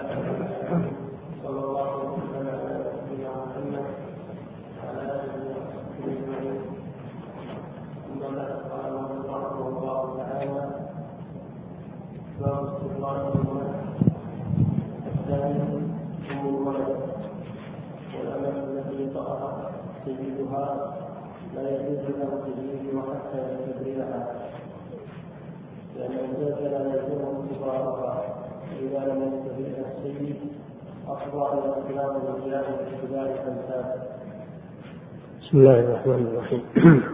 صلى الله وسلم على نبينا محمد وعلى آله وصحبه أجمعين. أما بعد قال رحمه الله تعالى: باب استقرار الولد. الثاني أم الولد، والأمة التي طأها سيدها لا يجوز له تزويجها حتى يستبرئها، لأن الزوج لا يلزمه استبراءها، إذا لم يستبرئها السيد أفضى إلى اختلاط الرجال باختبار الأنساب. بسم الله الرحمن الرحيم.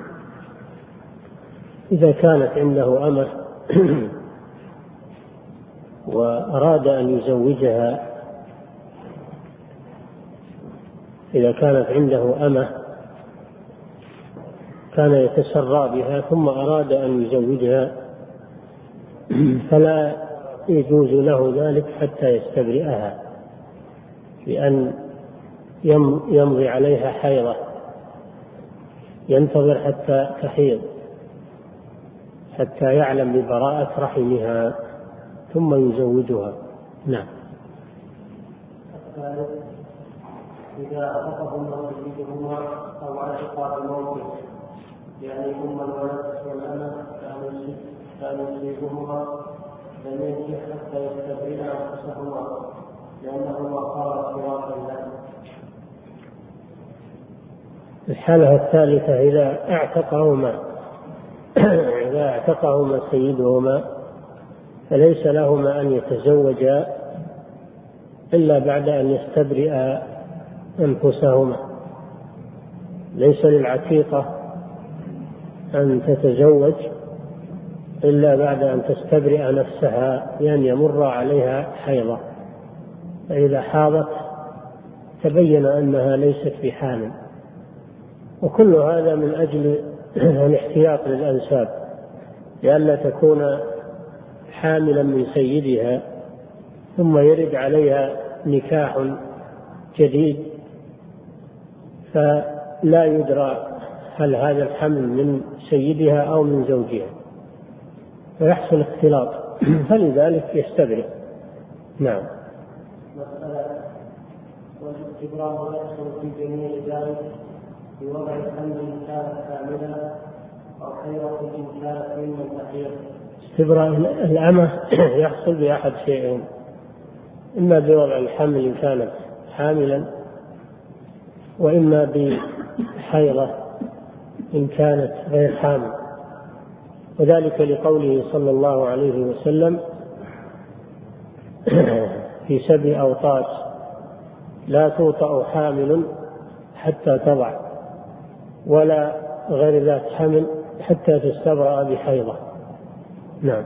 إذا كانت عنده أمة وأراد أن يزوجها، إذا كانت عنده أمة كان يتسرى بها ثم أراد أن يزوجها، فلا يجوز له ذلك حتى يستبرئها، بأن يمضي عليها حيضة، ينتظر حتى تحيض حتى يعلم ببراءة رحمها ثم يزوجها. نعم. الثالث: إذا أعتقهما سيدهما أو علق بموته، يعني أم الولد والأمة كانوا يصيبهما لم ينكح حتى يستبرئ أنفسهما، لأنهما صارا فراقا له. الحالة الثالثة: إذا اعتقهما سيدهما فليس لهما أن يتزوجا إلا بعد أن يستبرئ أنفسهما. ليس للعتيقة أن تتزوج إلا بعد أن تستبرئ نفسها، لأن يمر عليها حيضة، فإذا حاضت تبين أنها ليست بحامل. وكل هذا من أجل الاحتياط للأنساب، لئلا تكون حاملا من سيدها ثم يرد عليها نكاح جديد فلا يدرى هل هذا الحمل من سيدها أو من زوجها، فيحصل اختلاط، فلذلك يستبرئ. نعم. مسألة: والاستبراء يحصل في جميع ذلك بوضع الحمل إن كانت حاملا أو حيضة إن كانت ممن تحيض. استبراء الأمة يحصل بأحد شيئين: إما بوضع الحمل إن كانت حاملا، وإما بحيضة إن كانت غير حامل، وذلك لقوله صلى الله عليه وسلم في 7 أوطاس: لا توطأ حامل حتى تضع، ولا غير ذات حمل حتى تستبرأ بحيضة. نعم.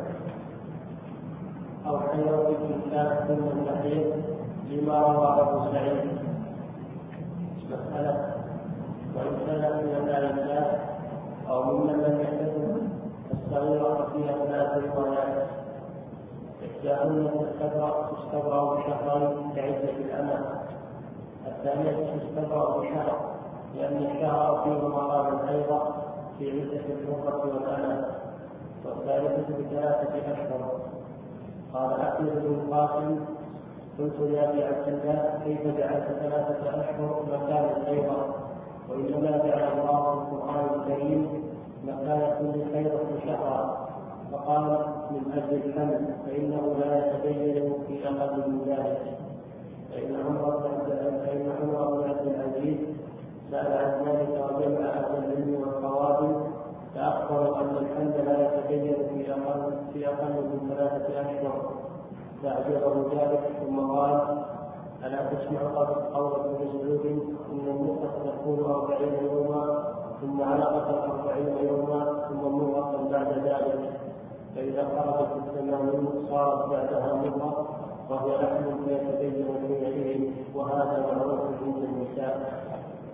أو حيضة إن كانت ممن تحيض، لما روى أبو سعيد. مسألة: وإن كانت من النساء أو ممن لم يحدث الصغيرة فيها 3 روايات: إحداهن تستبرأ بشهرين كعدة الأمة، الثانية تستبرأ بشهر لأن الشهر فيه مقام الحيضة في عدة الحرة والأمة، والثالثة ب3 أشهر. قال أحمد بن القاسم: قلت لأبي عبد الله: كيف جعلت 3 أشهر مكان الحيضة؟ وإنما جعل الله في القرآن الكريم مكان كل حيضة شهرا، فقال: من أجل الحمل، فإنه لا يتبين في أقل من ذلك. فإن عمر بن عبد العزيز سأل عن ذلك وجمع أهل العلم والقواعد، فأخبروا أن الحمل لا يتبين في أقل من 3 أشهر، فأعجبه ذلك، ثم قال: ألا تسمع قول ابن مسعود: إن النطفة تكون 40 يوما، ثم علقة 40 يوما، ثم مضغة بعد ذلك، فإذا خرجت 80 صارت بعدها مضغة، وهو لحم فيتبين حينئذ، وهذا معروف عند النساء.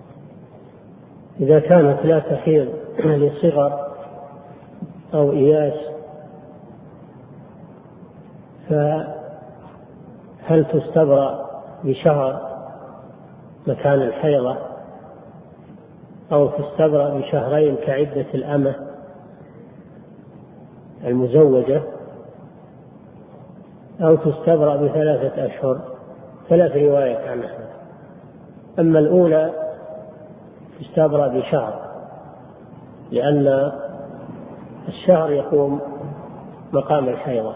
إذا كانت لا تحيض لصغر أو إياس، فهل تستبرأ بشهر مكان الحيضة، أو تستبرأ بشهرين كعدة الأمة المزوجة، أو تستبرأ ب3 أشهر ثلاث روايات عن أحمد. أما الأولى تستبرأ بشهر، لأن الشهر يقوم مقام الحيضة،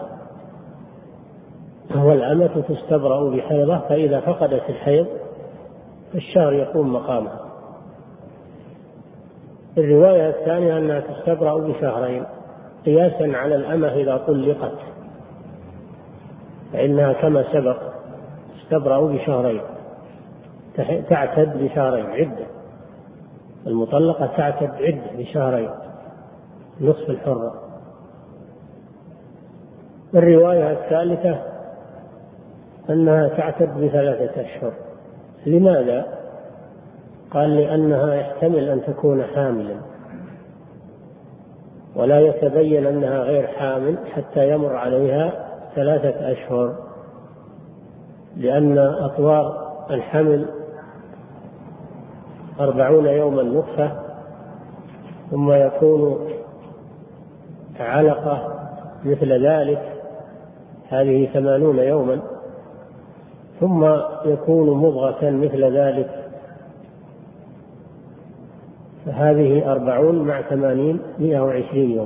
والأمة تستبرأ بحيضة، فإذا فقدت الحيض فالشهر يقوم مقامها. الرواية الثانية أنها تستبرأ بشهرين قياسا على الأمة إذا طلقت، فإنها كما سبق تستبرأ بشهرين، تعتد بشهرين عدة، المطلقة تعتد عدة بشهرين نصف الحرة. الرواية الثالثة أنها تعتد ب3 أشهر. لماذا؟ قال لأنها يحتمل أن تكون حاملا، ولا يتبين أنها غير حامل حتى يمر عليها 3 أشهر، لأن أطوار الحمل 40 يوما نطفة، ثم يكون علقة مثل ذلك، هذه 80 يوما، ثم يكون مضغة مثل ذلك، فهذه 40 مع 80 120 يوم.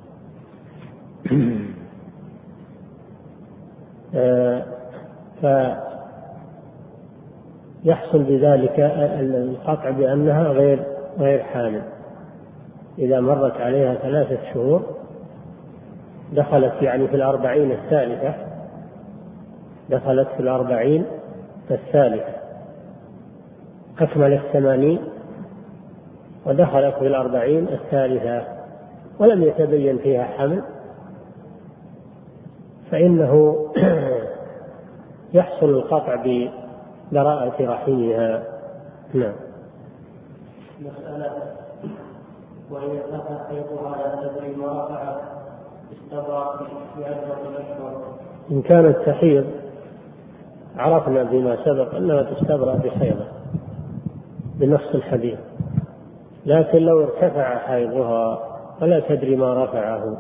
فيحصل بذلك القطع بأنها غير حامل. إذا مرت عليها 3 شهور دخلت يعني في 40 الثالثة، دخلت في 40 الثالثة، أكملت 80 ودخلت في 40 الثالثة ولم يتبين فيها حمل، فإنه يحصل القطع ببراءة رحمها. نعم. مسألة: وإن ارتفع حيضها لا تدري ما رفع استبرأ في 10 أشهر. إن كانت تحيض عرفنا بما سبق أنها تستبرأ بحيضة بنص الحديث، لكن لو ارتفع حيضها ولا تدري ما رفعه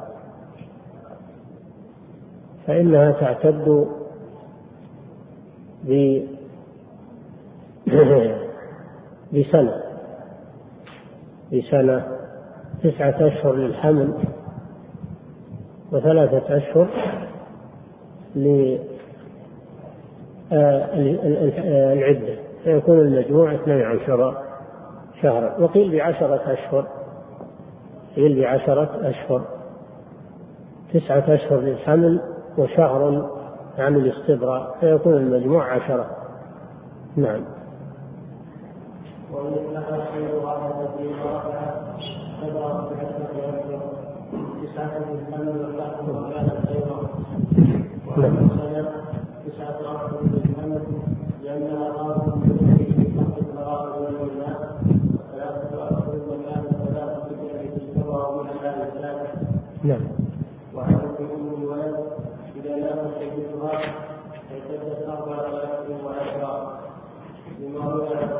فإنها تعتد بسنة 9 أشهر للحمل و3 أشهر للعدة، فيكون المجموع 12 شهرا. وقيل ب10 أشهر، قيل ب10 أشهر، 9 أشهر للحمل وشهر عن الاستبراء، فيكون المجموع 10. نعم. وإن ارتفع حيضها لا تدري ما رفع استبرأ في 10 أشهر، 9 للحمل وشهر وكانت حيضا، وعن سنة 9 أشهر للحمل لأنها غالب في حق الفراغ والماء، 3 أشهر وكانت 3 التي استبرأ بها الثالث. نعم. وعن أم الولد إذا نام سيدها اعتدت 4 أشهر و10، لما روي عن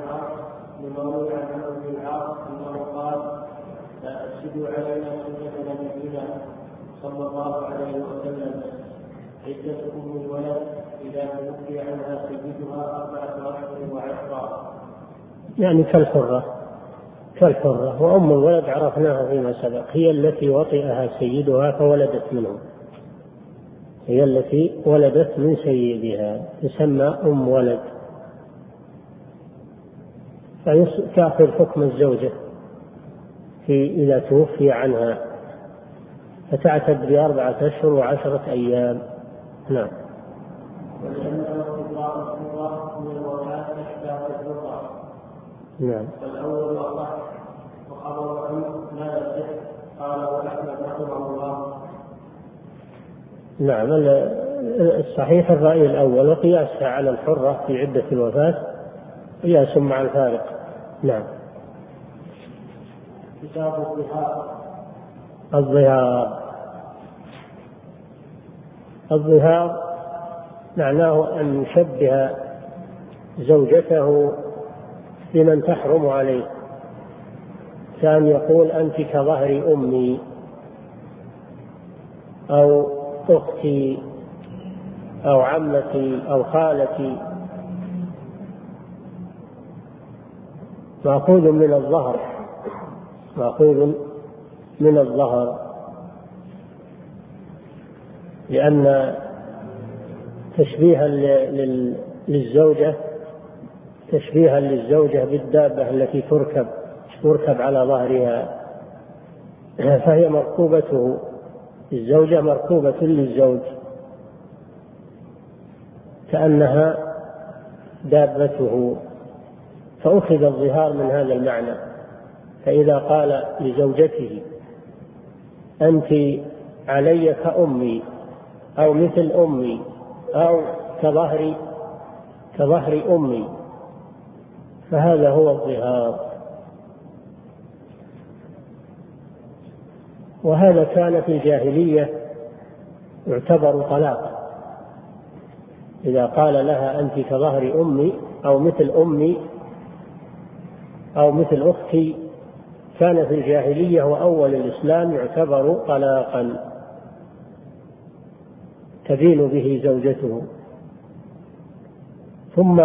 عمرو بن العاص أنه قال: لا تفسدوا علينا سنة نبينا صلى الله عليه وسلم، عدة أم الولد إذا توفي عنها سيدها 4 أشهر و10. يعني كالحرة. وأم الولد عرفناها فيما سبق، هي التي وطئها سيدها فولدت منه، هي التي ولدت من سيدها، تسمى أم ولد، فتأخذ حكم الزوجة إذا توفي عنها، فتعتد ب4 أشهر و10 أيام. نعم. ولأنه استبراء الحرة من الوفاة أشبه الحرة. نعم. والأول أصح، وخبر عنه لا يصح، قال وأحمد رحمه الله. نعم. الصحيح الرأي الأول، وقياسها على الحرة في عدة الوفاة قياس مع الفارق. نعم. كتاب الظهار معناه أن يشبه زوجته بمن تحرم عليه، كان يقول: أنت كظهر أمي، أو أختي، أو عمتي، أو خالتي، مأخوذ من الظهر، مأخوذ من الظهر، لأن تشبيها للزوجة بالدابة التي تركب على ظهرها، فهي مركوبته، الزوجة مركوبة للزوج كأنها دابته، فأخذ الظهار من هذا المعنى. فإذا قال لزوجته أنت علي كأمي أو مثل أمي أو كظهر أمي، فهذا هو الظهار. وهذا كان في الجاهلية يعتبر طلاقا، إذا قال لها أنت كظهر أمي أو مثل أمي أو مثل أختي، كان في الجاهلية وأول الإسلام يعتبر طلاقا تدين به زوجته. ثم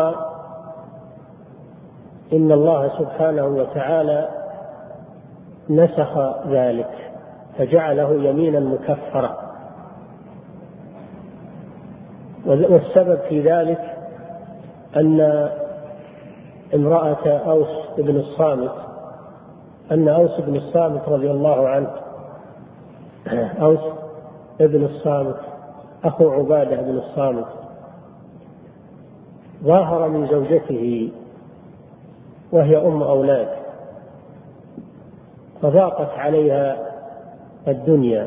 إن الله سبحانه وتعالى نسخ ذلك فجعله يمينا مكفرة، والسبب في ذلك أن امرأة أوس بن الصامت رضي الله عنه، أوس بن الصامت أخو عبادة بن الصامت، ظاهر من زوجته وهي أم أولاد، فضاقت عليها الدنيا،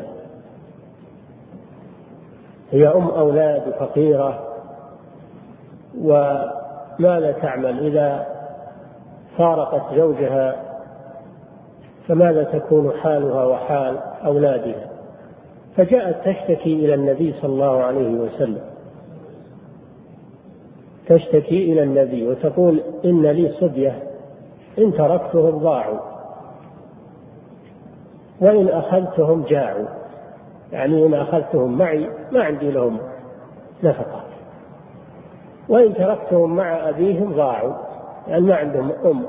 هي أم أولاد فقيرة، وماذا تعمل إذا فارقت زوجها؟ فماذا تكون حالها وحال أولادها؟ فجاءت تشتكي إلى النبي صلى الله عليه وسلم، تشتكي إلى النبي وتقول إن لي صبية إن تركتهم ضاعوا وإن أخذتهم جاعوا، يعني إن أخذتهم معي ما عندي لهم نفقة، وإن تركتهم مع أبيهم ضاعوا، يعني ما عندهم أم.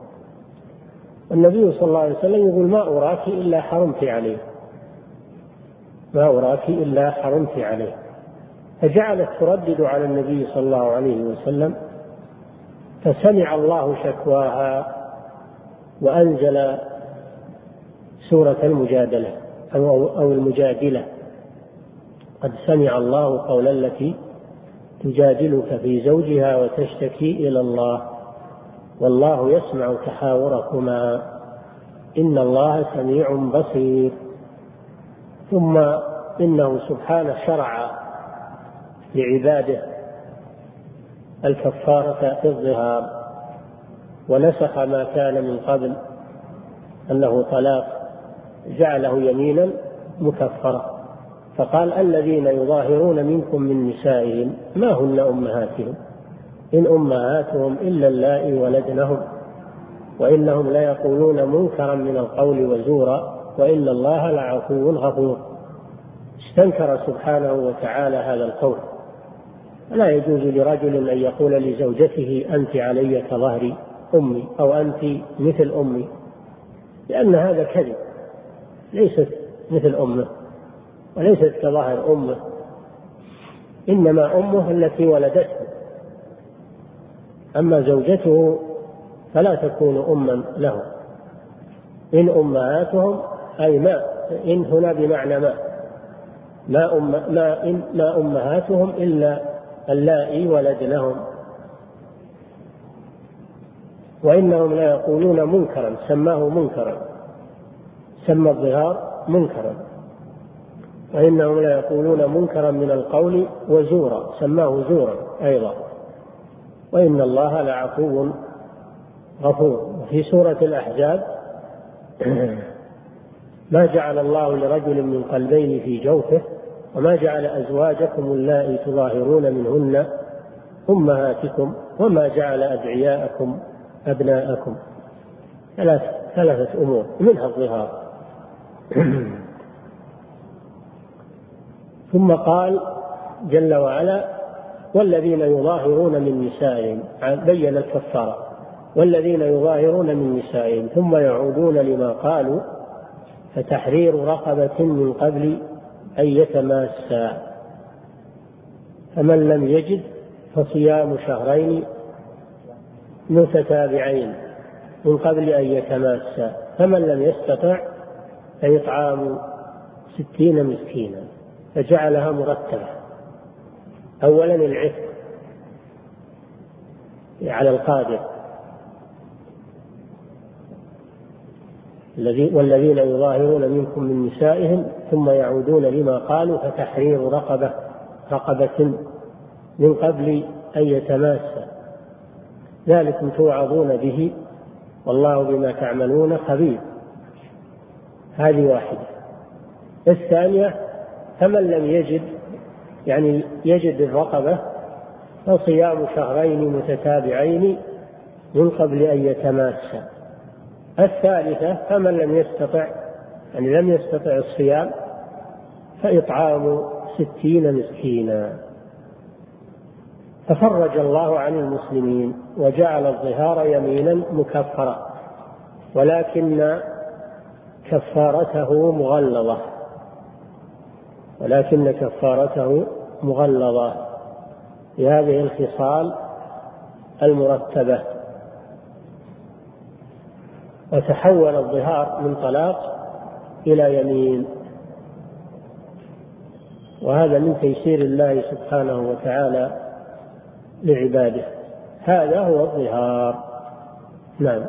النبي صلى الله عليه وسلم يقول ما أراك إلا حرمت عليه، ما أراك إلا حرمت عليه. فجعلت تردد على النبي صلى الله عليه وسلم، فسمع الله شكواها وأنزل سورة المجادلة أو المجادلة: قد سمع الله قول التي تجادلك في زوجها وتشتكي إلى الله والله يسمع تحاوركما إن الله سميع بصير. ثم إنه سبحانه شرع لعباده الكفارة في الظهار، ونسخ ما كان من قبل أنه طلاق، جعله يمينا مكفرة، فقال الذين يظاهرون منكم من نسائهم ما هن أمهاتهم إن أمهاتهم إلا اللائي ولدنهم وإنهم ليقولون منكرا من القول وزورا وإن الله لعفو غفور. استنكر سبحانه وتعالى هذا القول. لا يجوز لرجل أن يقول لزوجته أنت علي كظهر أمي أو أنت مثل أمي، لأن هذا كذب، ليست مثل أمه وليست كظهر أمه، إنما أمه التي ولدته، أما زوجته فلا تكون أما له. إن أمهاتهم أي ما، إن هنا بمعنى ما أمهاتهم إلا اللائي ولدنهم وإنهم لا يقولون منكرا، سماه منكرا، سمى الظهار منكرا، وإنهم لا يقولون منكرا من القول وزورا، سماه زورا أيضا، وإن الله لعفو غفور. في سورة الأحزاب: ما جعل الله لرجل من قلبين في جوفه وما جعل أزواجكم اللائي تظاهرون منهن أمهاتكم وما جعل أدعياءكم أبناءكم. ثلاثة أمور منها الظهار. ثم قال جل وعلا: والذين يظاهرون من نسائهم، بين الكفارة، والذين يظاهرون من نسائهم ثم يعودون لما قالوا فتحرير رقبة من قبل أن يتماسا، فمن لم يجد فصيام شهرين متتابعين من قبل أن يتماسا، فمن لم يستطع فإطعام 60 مسكينا، فجعلها مرتبة. أولا العتق على القادر، والذين يظاهرون منكم من نسائهم ثم يعودون لما قالوا فتحرير رقبة من قبل أن يتماسا، ذلكم توعظون به والله بما تعملون خبير. هذه واحدة. الثانية فمن لم يجد، يعني يجد الرقبة، فصيام شهرين متتابعين من قبل أن يتماسا. الثالثة فمن لم يستطع، يعني لم يستطع الصيام، فإطعام 60 مسكينا. ففرج الله عن المسلمين وجعل الظهار يمينا مكفرة، ولكن كفارته مغلظة بهذه الخصال المرتبة. وتحول الظهار من طلاق إلى يمين، وهذا من تيسير الله سبحانه وتعالى لعباده. هذا هو الظهار. نعم.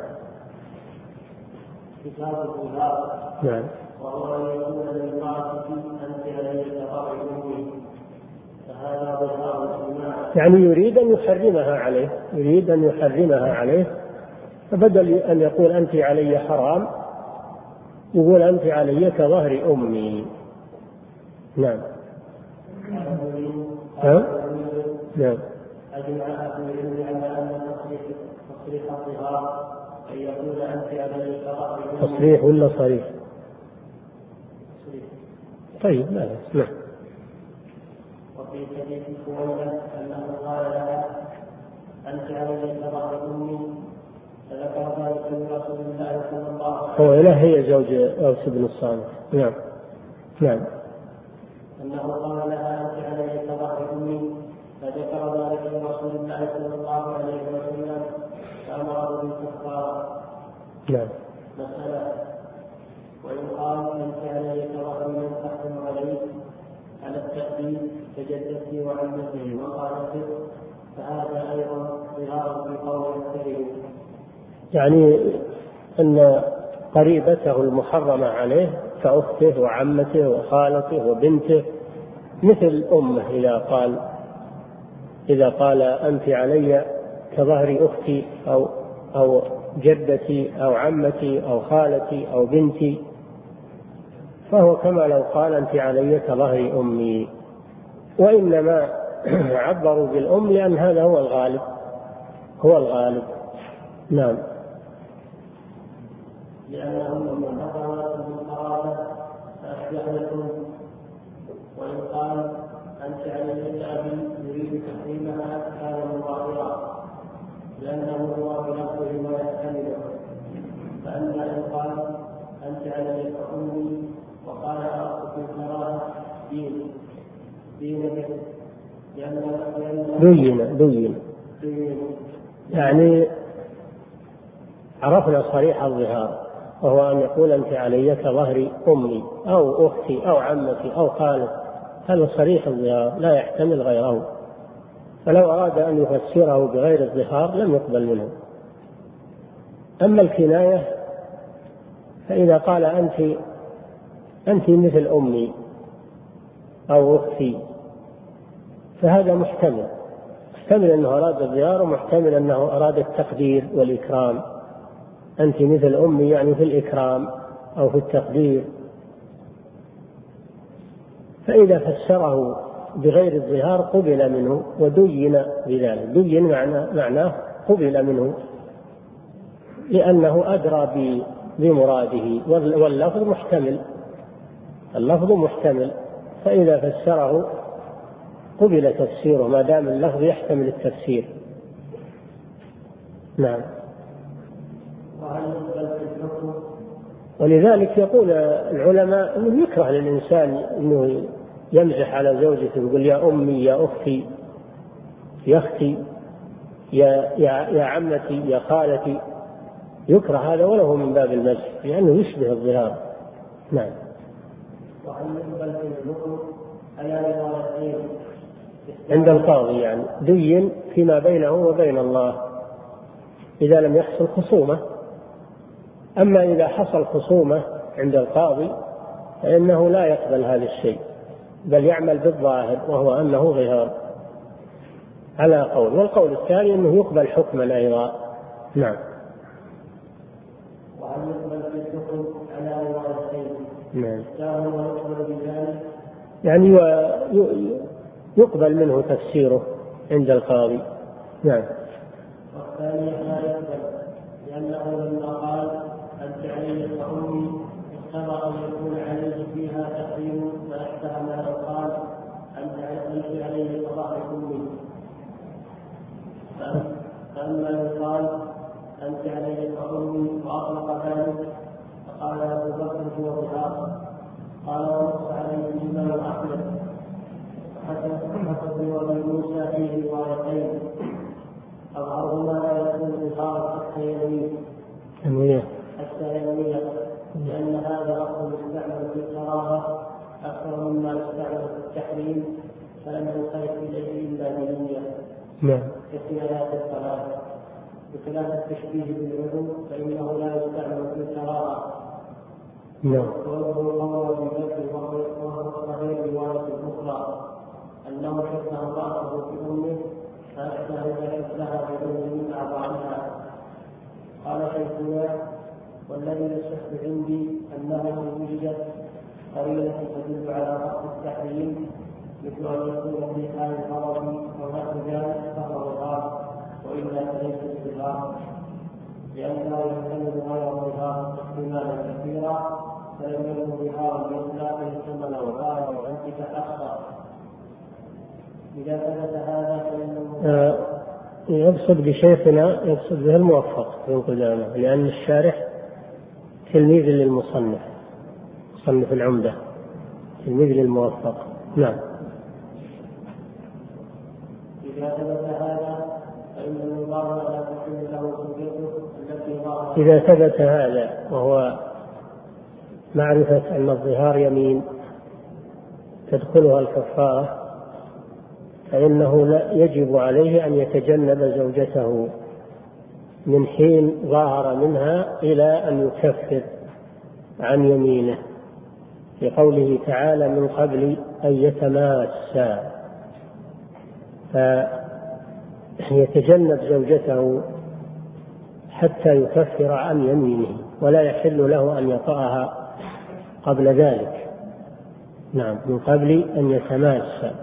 كتاب الظهار. نعم. وهو أن يكون للمرأة أنت علي كظهر أمه، فهذا ظهار الإجماع. يعني يريد أن يحرمها عليه، فبدل أن يقول أنت علي حرام يقول أنت علي كظهر أمي. نعم. نعم. أجمع أهل العلم على أن تصريح الظهار أن يقول أنت علي كظهر أمي. تصريح ولا صريح؟ طيب لا نعم. وفي حديث خويلة أنه قال لها أنت علي كظهر أمي، فذكر ذلك لرسول الله صلى الله عليه وسلم. خويلة هي زوج أوس بن الصامت. نعم. نعم. أنه قال لها أنت علي كظهر أمي، فذكر ذلك لرسول الله صلى الله عليه وسلم فأمره بالكفارة. نعم. مسألة. ويقال أنت علي كظهر من تحكم عليه على التأديب كجدتي وعمتي وخالتي، فهذا أيضا ظهار في قول أكثرهم. يعني أن قريبته المحرمة عليه كأخته وعمته وخالته وبنته مثل أمه، إذا قال أنت علي كظهر أختي أو جدتي أو عمتي أو خالتي أو بنتي، فهو كما لو قال أنت علي كظهر أمي. وإنما عبروا بالأم لأن هذا هو الغالب. نعم. لأنهم محرمات بالقرابة فأشبهتم. ويقال أنت علي كأبي يريد تحريمها كان مظاهرا لأنه هو بنفسه ويحتمله. فأما إن قال أنت علي كأمي وقال أردت الكراهة دين دين يعني عرفنا صريح الظهار، وهو أن يقول أنت علي كظهر أمي أو أختي أو عمتي أو خالتي، هذا صريح الظهار لا يحتمل غيره. فلو أراد أن يفسره بغير الظهار لم يقبل منه. أما الكناية فإذا قال أنت مثل أمي أو أختي فهذا محتمل أنه أراد الظهار، ومحتمل أنه أراد التقدير والإكرام. أنت مثل أمي يعني في الإكرام أو في التقدير. فإذا فسره بغير الظهار قبل منه ودين بذلك. دين معناه قبل منه لأنه أدرى بمراده، واللفظ محتمل، فإذا فسره قبل تفسيره ما دام اللفظ يحتمل التفسير. نعم. وهل يقبل في الحكم؟ ولذلك يقول العلماء أنه يكره للإنسان أنه يمزح على زوجته ويقول يا أمي يا أختي يا أختي يا عمتي يا خالتي، يكره هذا وله من باب المزح لأنه يشبه الظهار. نعم. وهل يقبل في الحكم على روايتين عند القاضي، يعني دين فيما بينه وبين الله إذا لم يحصل خصومة. أما إذا حصل خصومة عند القاضي فإنه لا يقبل هذا الشيء، بل يعمل بالظاهر وهو أنه ظهار على قول، والقول الثاني أنه يقبل حكما أيضا. نعم. وهل يقبل في الحكم على روايتين؟ نعم. ويقبل بذلك، يعني يقبل منه تفسيره عند القاضي. نعم. والثاني لا يقبل لأنه لما قال أنت علي كأمي اختبر أن يكون عليه فيها تحريم، فاحتمل أن قال أنت علي كظهر أمي. فأما يقال أنت علي كأمي وأطلق ذلك فقال أبو بكر هو ظهار، قال ونص عليه الإمام أحمد حسن وابي موسى فيه روايتين أظهرهما لا يكون ظهارا حتى يميل لأن هذا لفظ يستعمل في الكراهة أكثر مما يستعمل في التحريم، فلم ينصرف إليه إلا بنية. نعم. كفي آيات الصلاة بخلاف التشبيه بالعلو فإنه لا يستعمل في الكراهة. نعم. ويظهر قول أبي بكر وهو صحيح رواية أخرى أنه شبه رأسه في أمه فأشبه شبهها بأمه أعضائها. قال شيخنا والذي يصح عندي أنه وجدت قرينة تدل على رأس التحريم مثل أن يكون في حال الغرض ونحو ذلك فهو ظهار، وإلا فليس بظهار لأنه يحتمل غير ظهار احتمالا كثيرا، فلم يكن ظهارا بإطلاقه ثم لو قال وأنت تأخر. إذا ثبت هذا فإنه يقصد بشيخنا يقصد به الموفق ابن قدامة، لأن الشارح تلميذ للمصنف، مصنف العمدة تلميذ للموفق. نعم. إذا ثبت هذا فإن النظام لا تحل له زوجته التي ظهرت. إذا ثبت هذا وهو معرفة أن الظهار يمين تدخلها الكفارة، فإنه لا يجب عليه أن يتجنب زوجته من حين ظاهر منها إلى أن يكفر عن يمينه، في قوله تعالى من قبل أن يتماسا، فيتجنب زوجته حتى يكفر عن يمينه، ولا يحل له أن يطأها قبل ذلك. نعم. من قبل أن يتماسا.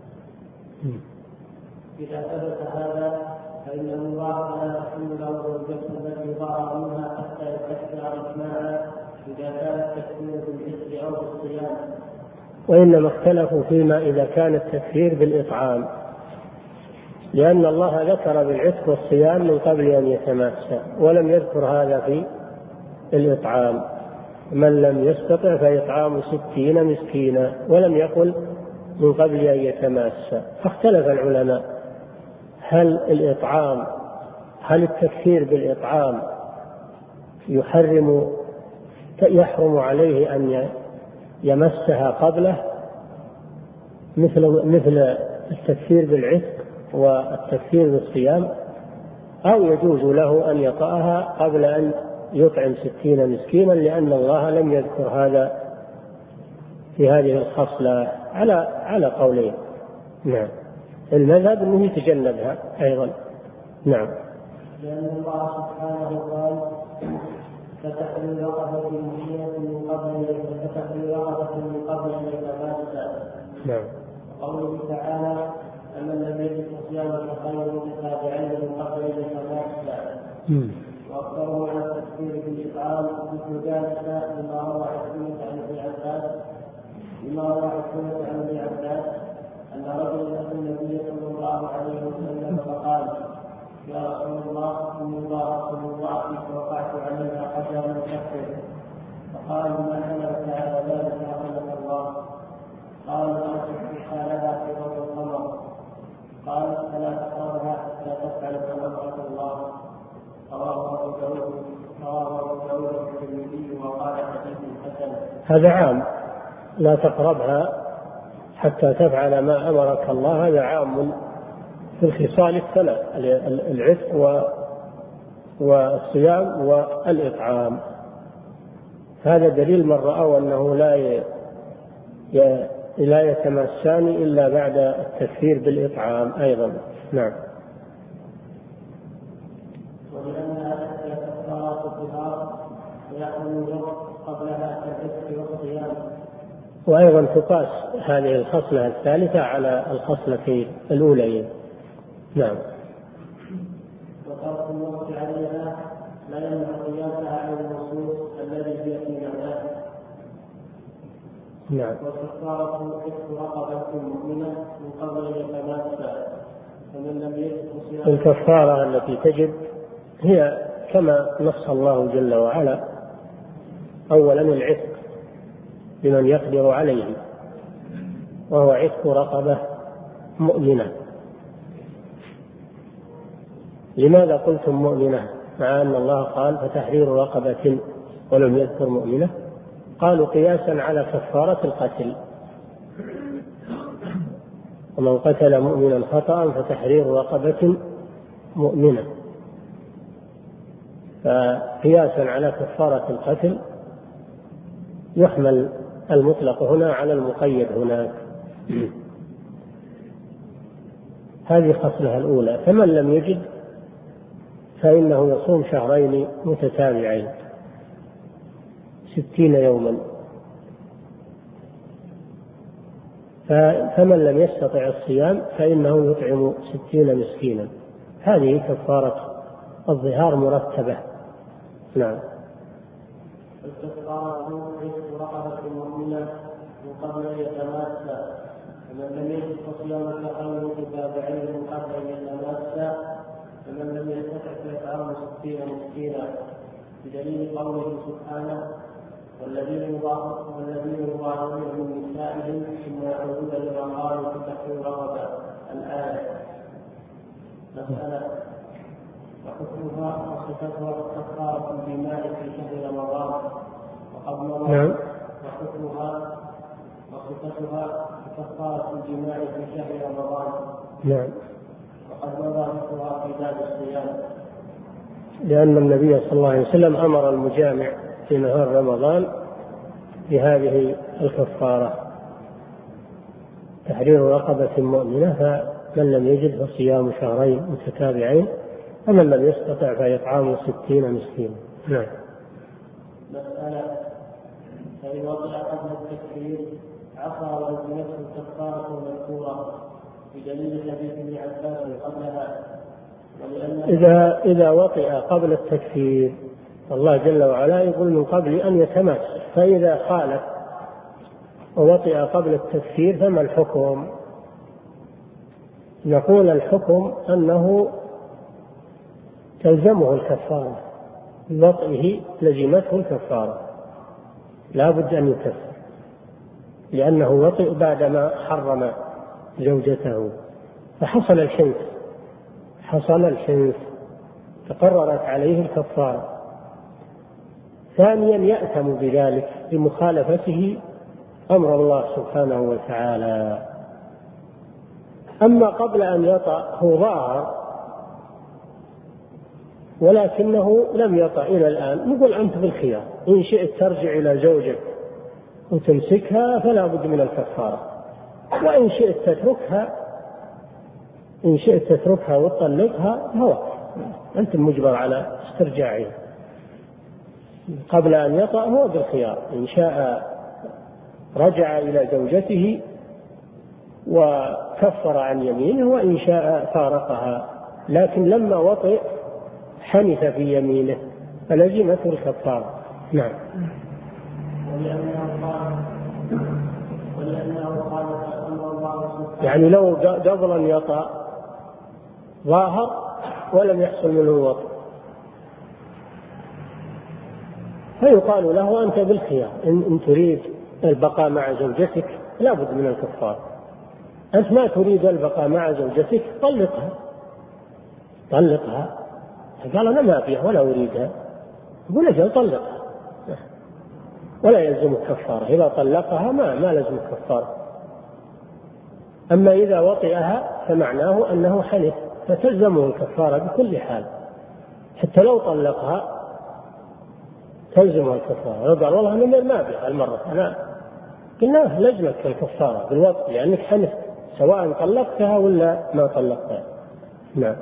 إذا ثبت هذا فإن الله لا يحل له زوجته التي ظهر منها حتى يكفر إجماعا إذا كان التكفير بالإثم أو بالصيام. وإنما اختلفوا فيما إذا كان التكفير بالإطعام، لأن الله ذكر بالعتق والصيام من قبل أن يتماسا، ولم يذكر هذا في الإطعام، من لم يستطع فإطعام 60 مسكينا، ولم يقل من قبل أن يتماسا. فاختلف العلماء هل التكفير بالإطعام يحرم عليه أن يمسها قبله مثل التكفير بالعتق والتكفير بالصيام، أو يجوز له أن يطأها قبل أن يطعم 60 مسكينا، لأن الله لم يذكر هذا في هذه الخصلة على قولين. نعم. المذهب أنه يتجنبها أيضا. نعم. لأن الله سبحانه قال فتحرير رقبة من قبل أن يتماسا. نعم. قوله تعالى أمن لم يجد صيام فخير متتابعين من قبل أن يتماسا. وأكثرهم على التكفير بالإطعام مثل ذلك لما روى حكمة عن ابن عباس أن رجلا أتى النبي صلى الله عليه وسلم فقال يا رسول الله إن الله رسول الله فوقعت عليها حجر من كفر. فقال ما حملك على ذلك رحمك الله؟ قال أرجع حالها في ضوء القمر. قال فلا تقربها حتى تفعل كما أمرك الله. رواه أبو داود والترمذي وقال حديث حسن. هذا عام، لا تقربها حتى تفعل ما أمرك الله، هذا عام في الخصال الثلاث: العتق والصيام والإطعام. هذا دليل من رأوا أنه لا يتمسان إلا بعد التكفير بالإطعام أيضا. نعم. ولأنها تأتي كفارات الظهار ويأخذ الوقت قبلها كالعتق والصيام. وأيضا تقاس هذه الخصلة الثالثة على الخصلتين الأولين. نعم. وترك الوقت عليها لا يمنع قياسها على النصوص الذي هي في معناه. نعم. والكفارة عتق رقبة مؤمنة من قبل أن يتماسى، فمن لم يجد صيام. الكفارة التي تجب هي كما نص الله جل وعلا: أولا العتق لمن يقدر عليه، وهو عتق رقبة مؤمنة. لماذا قلتم مؤمنة مع أن الله قال فتحرير رقبة ولم يذكر مؤمنة؟ قالوا قياسا على كفارة القتل: ومن قتل مؤمنا خطأ فتحرير رقبة مؤمنة. فقياسا على كفارة القتل يحمل المطلق هنا على المقيد هناك. هذه خصلها الأولى. فمن لم يجد فإنه يصوم شهرين متتابعين 60 يوما. فمن لم يستطع الصيام فإنه يطعم 60 مسكينا. هذه كفارة الظهار مرتبة. نعم. الكفارة عتق رقبة مؤمنة من قبل أن يتماسى، فمن لم يجد فصيام شهرين متتابعين من قبل أن يتماسى، فمن لم يستطع فيطعم 60 مسكينا، بدليل قوله سبحانه: والذين يظاهرون من نسائهم ثم يعودون لما قالوا فتحرير رقبة. الآية. مسألة: وحكمها وصفتها كفارة الجماع في شهر رمضان وقد مضى. نعم. وحكمها وصفتها كفارة الجماع في شهر رمضان. نعم. وقد مضى ذكرها في باب الصيام. لأن النبي صلى الله عليه وسلم أمر المجامع في نهار رمضان بهذه الكفارة: تحرير رقبة مؤمنة، فمن لم يجد فصيام شهرين متتابعين، ومن لم يستطع فيطعم 60 مسكينا. نعم. مسألة: فإن وضع قبل التكفير عصى ولزمته الكفارة المذكورة بدليل حديث ابن عباس قبلها. إذا وطئ قبل التكفير، الله جل وعلا يقول من قبل أن يتماس. فإذا خالف ووطئ قبل التكفير فما الحكم؟ نقول الحكم أنه تلزمه الكفارة، بوطئه لزمته الكفارة، لا بد أن يكفر، لأنه وطئ بعدما حرم زوجته، فحصل الحنث تقررت عليه الكفارة. ثانيا يأثم بذلك بمخالفته أمر الله سبحانه وتعالى. أما قبل أن يطأ هو ظاهر ولكنه لم يطأ إلى الآن، نقول أنت بالخيار، إن شئت ترجع إلى زوجك وتمسكها فلا بد من الكفارة، وإن شئت تتركها وتطلقها هو أنت مجبر على استرجاعها. قبل أن يطأ هو بالخيار، إن شاء رجع إلى زوجته وكفر عن يمينه، وإن شاء فارقها. لكن لما وطئ حنث في يمينه فلزمته الكفارة. نعم. ولأنه قال أمر الله سبحانه يعني لو قبل أن يطأ ظاهر ولم يحصل منه الوطء، فيقال له أنت بالخيار، إن تريد البقاء مع زوجتك لا بد من الكفارة، أنت ما تريد البقاء مع زوجتك طلقها. قال أنا ما أبيها ولا أريدها، يقول أجل طلقها ولا يلزم كفارة. إذا طلقها ما لزم كفارة. أما إذا وطئها فمعناه أنه حلف، فتلزمه الكفارة بكل حال، حتى لو طلقها تلزمه الكفارة. لو قال والله أنا ما أبيها المرة، أنا قلنا لزمك الكفارة بالوطء لأنك حلفت، سواء طلقتها ولا ما طلقتها. نعم.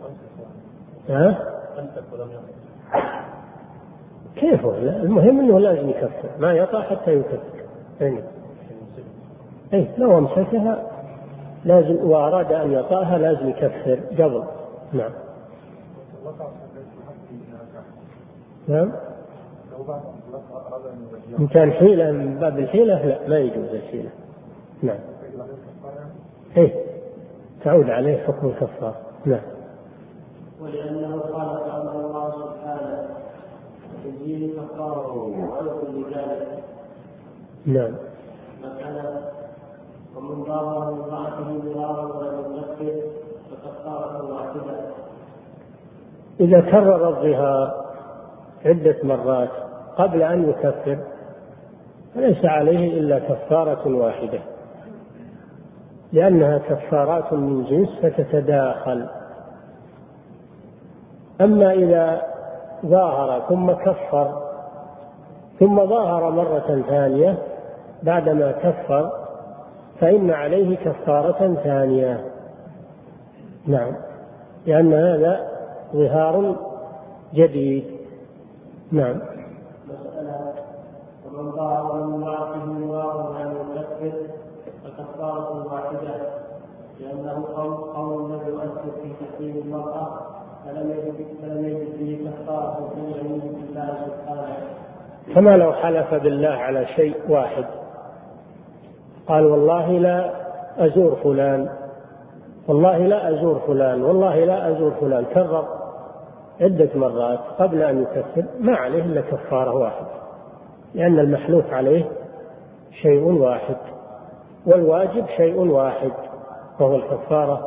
كيف هو؟ المهم أنه لازم يكفر، ما يطأ حتى يكفر. لو أمسكها لازم، وأراد أن يطأها لازم يكفر قبل. نعم. نعم. إن كان حيلة من باب الحيلة لا، ما يجوز الحيلة. نعم. تعود عليه حكم الكفار. نعم. ولأنه قال أن الله سبحانه يجزيه كفاره ويكون لذلك. نعم. مثلا ومن ضرر امرأته ضرارا ولم يكفر فكفارة واحدة. إذا كرر الظهار عدة مرات قبل أن يكفر فليس عليه إلا كفارة واحدة، لأنها كفارات من جنس فتتداخل. أما إذا ظاهر ثم كفر ثم ظاهر مرة ثانية بعدما كفر فإن عليه كفارة ثانية. نعم، لأن هذا ظهار جديد. نعم. مسألة ومن ظاهر من امرأته ظهارا أن يكفر فكفارة واحدة، لأنه قول الذي يؤثر في تحريم المرأة فلم يجد به كفارة في يمين الله سبحانه. كما لو حلف بالله على شيء واحد، قال والله لا أزور فلان، والله لا أزور فلان، والله لا أزور فلان، كرر عدة مرات قبل أن يكفر، ما عليه إلا كفارة واحدة، لأن المحلوف عليه شيء واحد والواجب شيء واحد وهو الكفارة،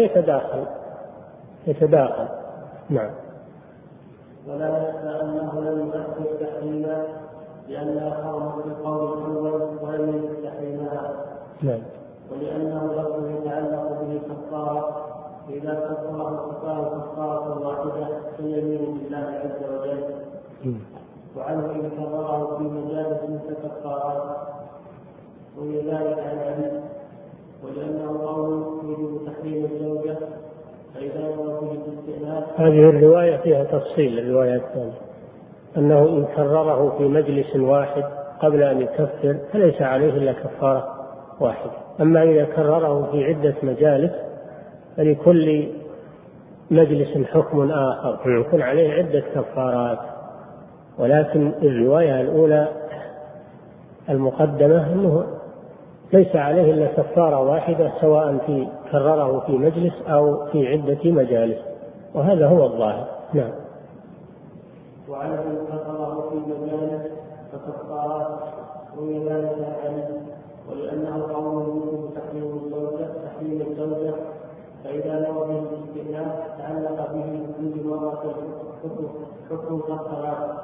فيتداخل. نعم. ولا يخفى أنه لم يؤثر تحريما لأنها حرمت القول الأول ولم يجد تحريمها. نعم. ولأنه لفظ يتعلق به كفارة، إذا كفره كفارة واحدة في يمين الله عز وجل. وعنه إن كرره في مجالس كفارات ولذلك عن علي. ولأنه قول يجب تحريم الزوجة فإذا وجد الاستئناف. هذه الرواية فيها تفصيل. الرواية الثانية أنه إن كرره في مجلس واحد قبل أن يكفر فليس عليه إلا كفارة واحدة. أما إذا كرره في عدة مجالس فلكل مجلس حكم آخر يكون عليه عدة كفارات. ولكن الرواية الأولى المقدمة أنه ليس عليه إلا كفارة واحدة سواء كرره في مجلس أو في عدة مجالس، وهذا هو الظاهر. نعم. وعنه كرره في مجالس فكفارات ولذلك عليه. ولأنه قول يوجب تحريم الزوجة فإذا نوى به الاستئناف تعلق به كل مرة حكم كفارات،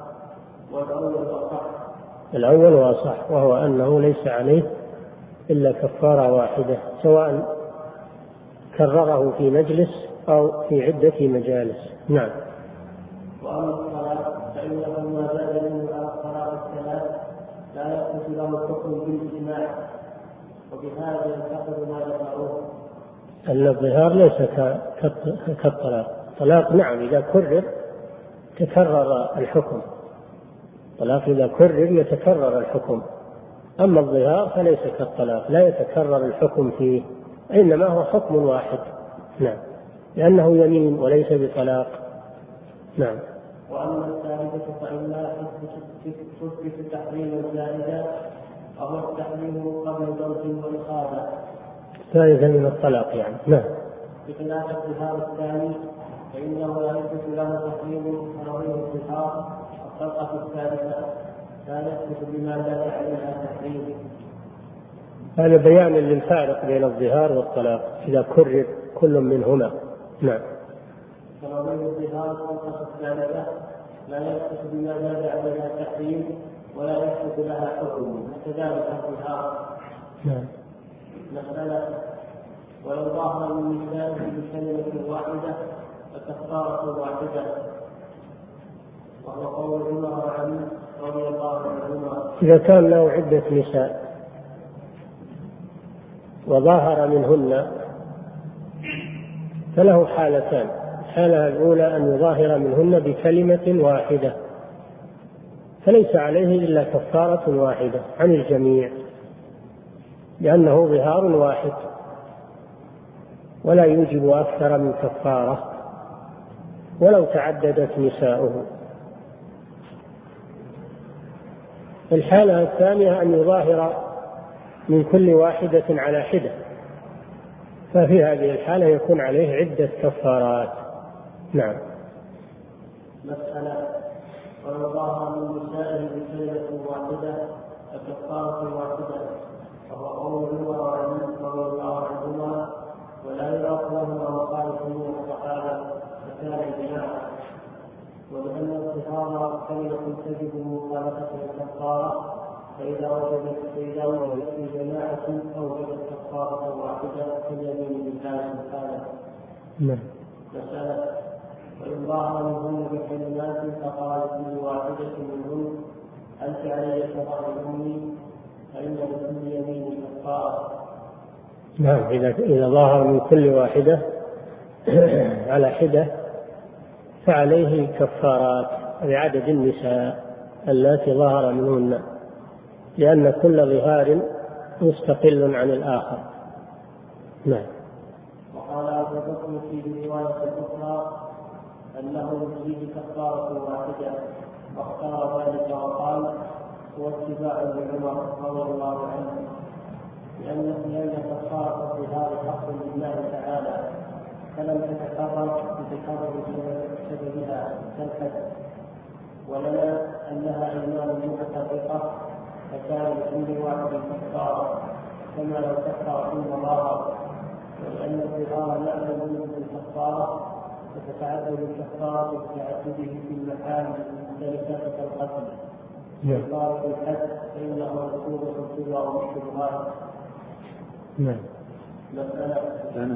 الأول وأصح، وهو أنه ليس عليه إلا كفارة واحدة سواء كرره في مجلس أو في عدة مجالس. نعم. وأما الصلاة فإنه ما زاد منه على الصلاة الثلاث لا يثبت له الحكم بالإجماع، وبهذا ينتقد ما ذكروه. الظهار ليس كالطلاق. الطلاق نعم إذا كرر تكرر الحكم، الطلاق إذا كرر يتكرر الحكم. أما الظهار فليس كالطلاق، لا يتكرر الحكم فيه، إنما هو حكم واحد. نعم، لأنه يمين وليس بطلاق. نعم. وأما الثالثة فإنها تثبت تحريم الزائدة وهو التحريم قبل زوج والإخاذة. ثالثا من الطلاق يعني. نعم. بخلاف الظهار الثاني فإنه لا يثبت له تحريم تنظيم الظهار. الطلقة الثالثة لا يثبت بما دل عليها تحريم. هذا بيان للفارق بين الظهار والطلاق إذا كرر كل منهما. نعم. تنظيم الظهار الطلقة الثالثة لا يثبت بما دل عليها تحريم ولا يثبت لها حكم، كذلك الظهار. نعم. مسألة: ولو ظاهر من نسائه بكلمة واحدة فكفارة واحدة، وهو قول عمر وعلي رضي الله عنهما. إذا كان له عدة نساء وظاهر منهن فله حالتان: الحالة الأولى أن يظاهر منهن بكلمة واحدة فليس عليه إلا كفارة واحدة عن الجميع، لأنه ظهار واحد ولا يوجب أكثر من كفارة ولو تعددت نساؤه. الحالة الثانية أن يظاهر من كل واحدة على حدة، ففي هذه الحالة يكون عليه عدة كفارات. نعم. مسألة: ولو ظاهر من نسائه بكلمة واحدة فكفارة واحدة، وهو قول عمر وعلي رضي الله عنهما، ولا يعرف لهما مخالف من الصحابة فكان جماعة. ولأن الظهار كلمة تجب مخالفة الكفارة، فإذا وجدت في جماعة أوجبت كفارة واحدة كاليمين بالله سبحانه. مسألة: وإن ظهر منهن بكلمات فقال كل واحدة منهن أنت علي كظهر أمي، فإن لكل يمين كفارة. نعم. إذا ظهر من كل واحدة على حدة فعليه كفارات بعدد النساء التي ظهر منهن، لأن كل ظهار مستقل عن الآخر. نعم. وقال أبو بكر في رواية أخرى أنه يجزيه كفارة واحدة، واختار ذلك وقال هو اتباع لعمر رضي الله عنه، لأن كفارة الظهار حق لله تعالى، فلم تتكرر بتكرر سببها كالحد، ولنا أنها أيمان متفرقة فكان لكل واحد كفارة كما لو كفر ثم ظاهر، ولأن الظهار لا يجوز بالكفارة فتتعدد الكفارة بتعدده في المحال مختلفة كالقتل. وقال في الحد فإنه مذكور في الكبرى والشبهات. نعم. مسألة: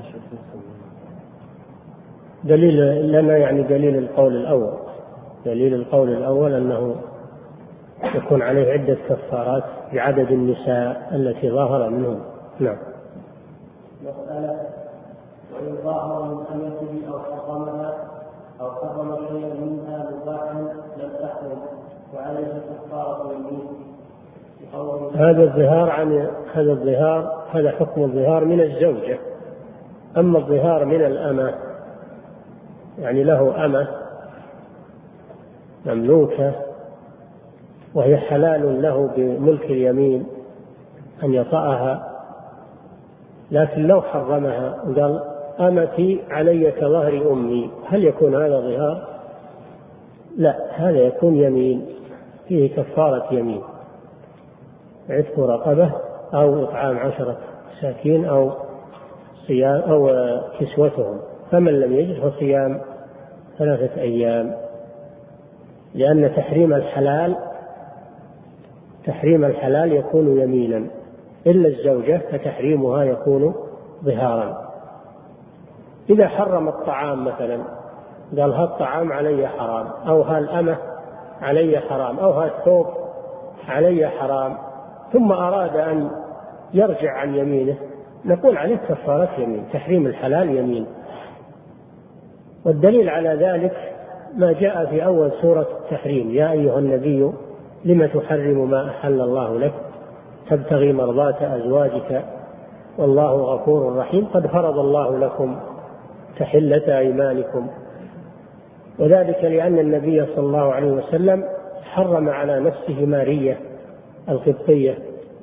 دليل لنا يعني دليل القول الأول. دليل القول الأول أنه يكون عليه عدة كفارات بعدد النساء التي ظاهر منهم. نعم. مسألة: وإن ظاهر من أمته أو حرمها أو حرم شيئا منها مباحا لم تحرم وعليه كفارة يمين. هذا حكم الظهار من الزوجة. أما الظهار من الأمة يعني له أمة مملوكة وهي حلال له بملك اليمين أن يطأها، لكن لو حرمها قال أمتي علي كظهر أمي، هل يكون هذا ظهار؟ لا، هذا يكون يمين فيه كفارة يمين، عتق رقبة أو إطعام 10 مساكين أو صيام أو كسوتهم، فمن لم يجد فصيام 3 أيام، لأن تحريم الحلال يكون يمينا، إلا الزوجة فتحريمها يكون ظهارا. إذا حرم الطعام مثلا قال هالطعام علي حرام، أو هالأمة علي حرام، أو هالثوب علي حرام، ثم أراد أن يرجع عن يمينه، نقول عليه كفارة يمين، تحريم الحلال يمين. والدليل على ذلك ما جاء في أول سورة التحريم: يا أيها النبي لم تحرم ما أحل الله لك تبتغي مرضات أزواجك والله غفور رحيم قد فرض الله لكم تحلة أيمانكم. وذلك لأن النبي صلى الله عليه وسلم حرم على نفسه مارية القبطية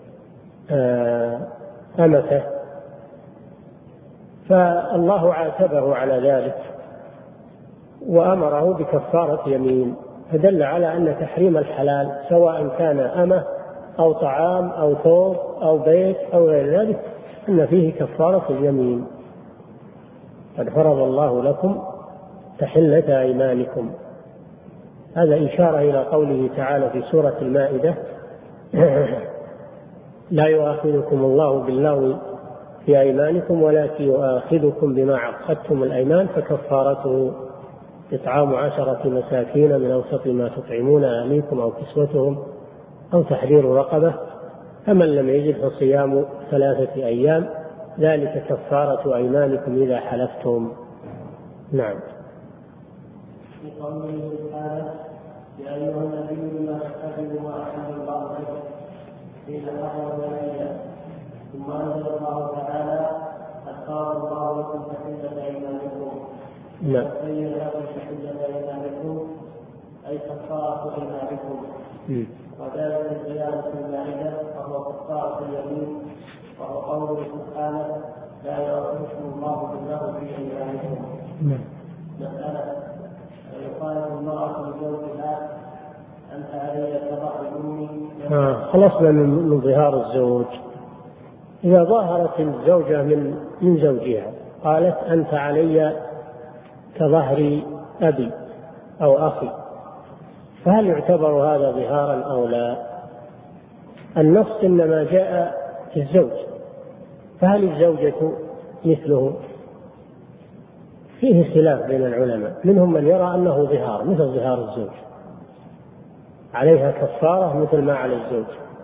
أمته، فالله عاتبه على ذلك وأمره بكفارة يمين، فدل على أن تحريم الحلال سواء كان أمة أو طعام أو ثوب أو بيت أو غير ذلك أن فيه كفارة اليمين. قد فرض الله لكم تحلة أيمانكم. هذا إشارة إلى قوله تعالى في سورة المائدة: لا يؤاخذكم الله باللغو في أيمانكم ولكن يؤاخذكم بما عقدتم الأيمان فكفارته إطعام 10 مساكين من أوسط ما تطعمون أهليكم أو كسوتهم أو تحرير رقبة، فمن لم يجد فصيام 3 أيام ذلك كفارة أيمانكم إذا حلفتم. نعم. في قوله تعالى: يا أيها النبي لا تتخذوا ما أحل الله لكم حين حرم عليها، ثم أنزل الله تعالى: قد فرض الله لكم تحلة أيمانكم. نعم. فبين لكم تحلة أيمانكم أي كفارة أيمانكم، وذلك البيان في المائدة وهو كفارة اليمين، وهو قوله سبحانه: لا يؤاخذكم الله باللغو في أيمانكم. مسألة: يقال المرأة لزوجها: أنت علي كظهر أمي. خلصنا من ظهار الزوج. إذا ظاهرت الزوجة من زوجها قالت: أنت علي كظهر أبي أو أخي، فهل يعتبر هذا ظهارا أو لا؟ النص إنما جاء في الزوج، فهل الزوجة مثله؟ فيه خلاف بين العلماء، منهم من يرى أنه ظهار مثل ظهار الزوج، عليها كفارة مثل ما على الزوج.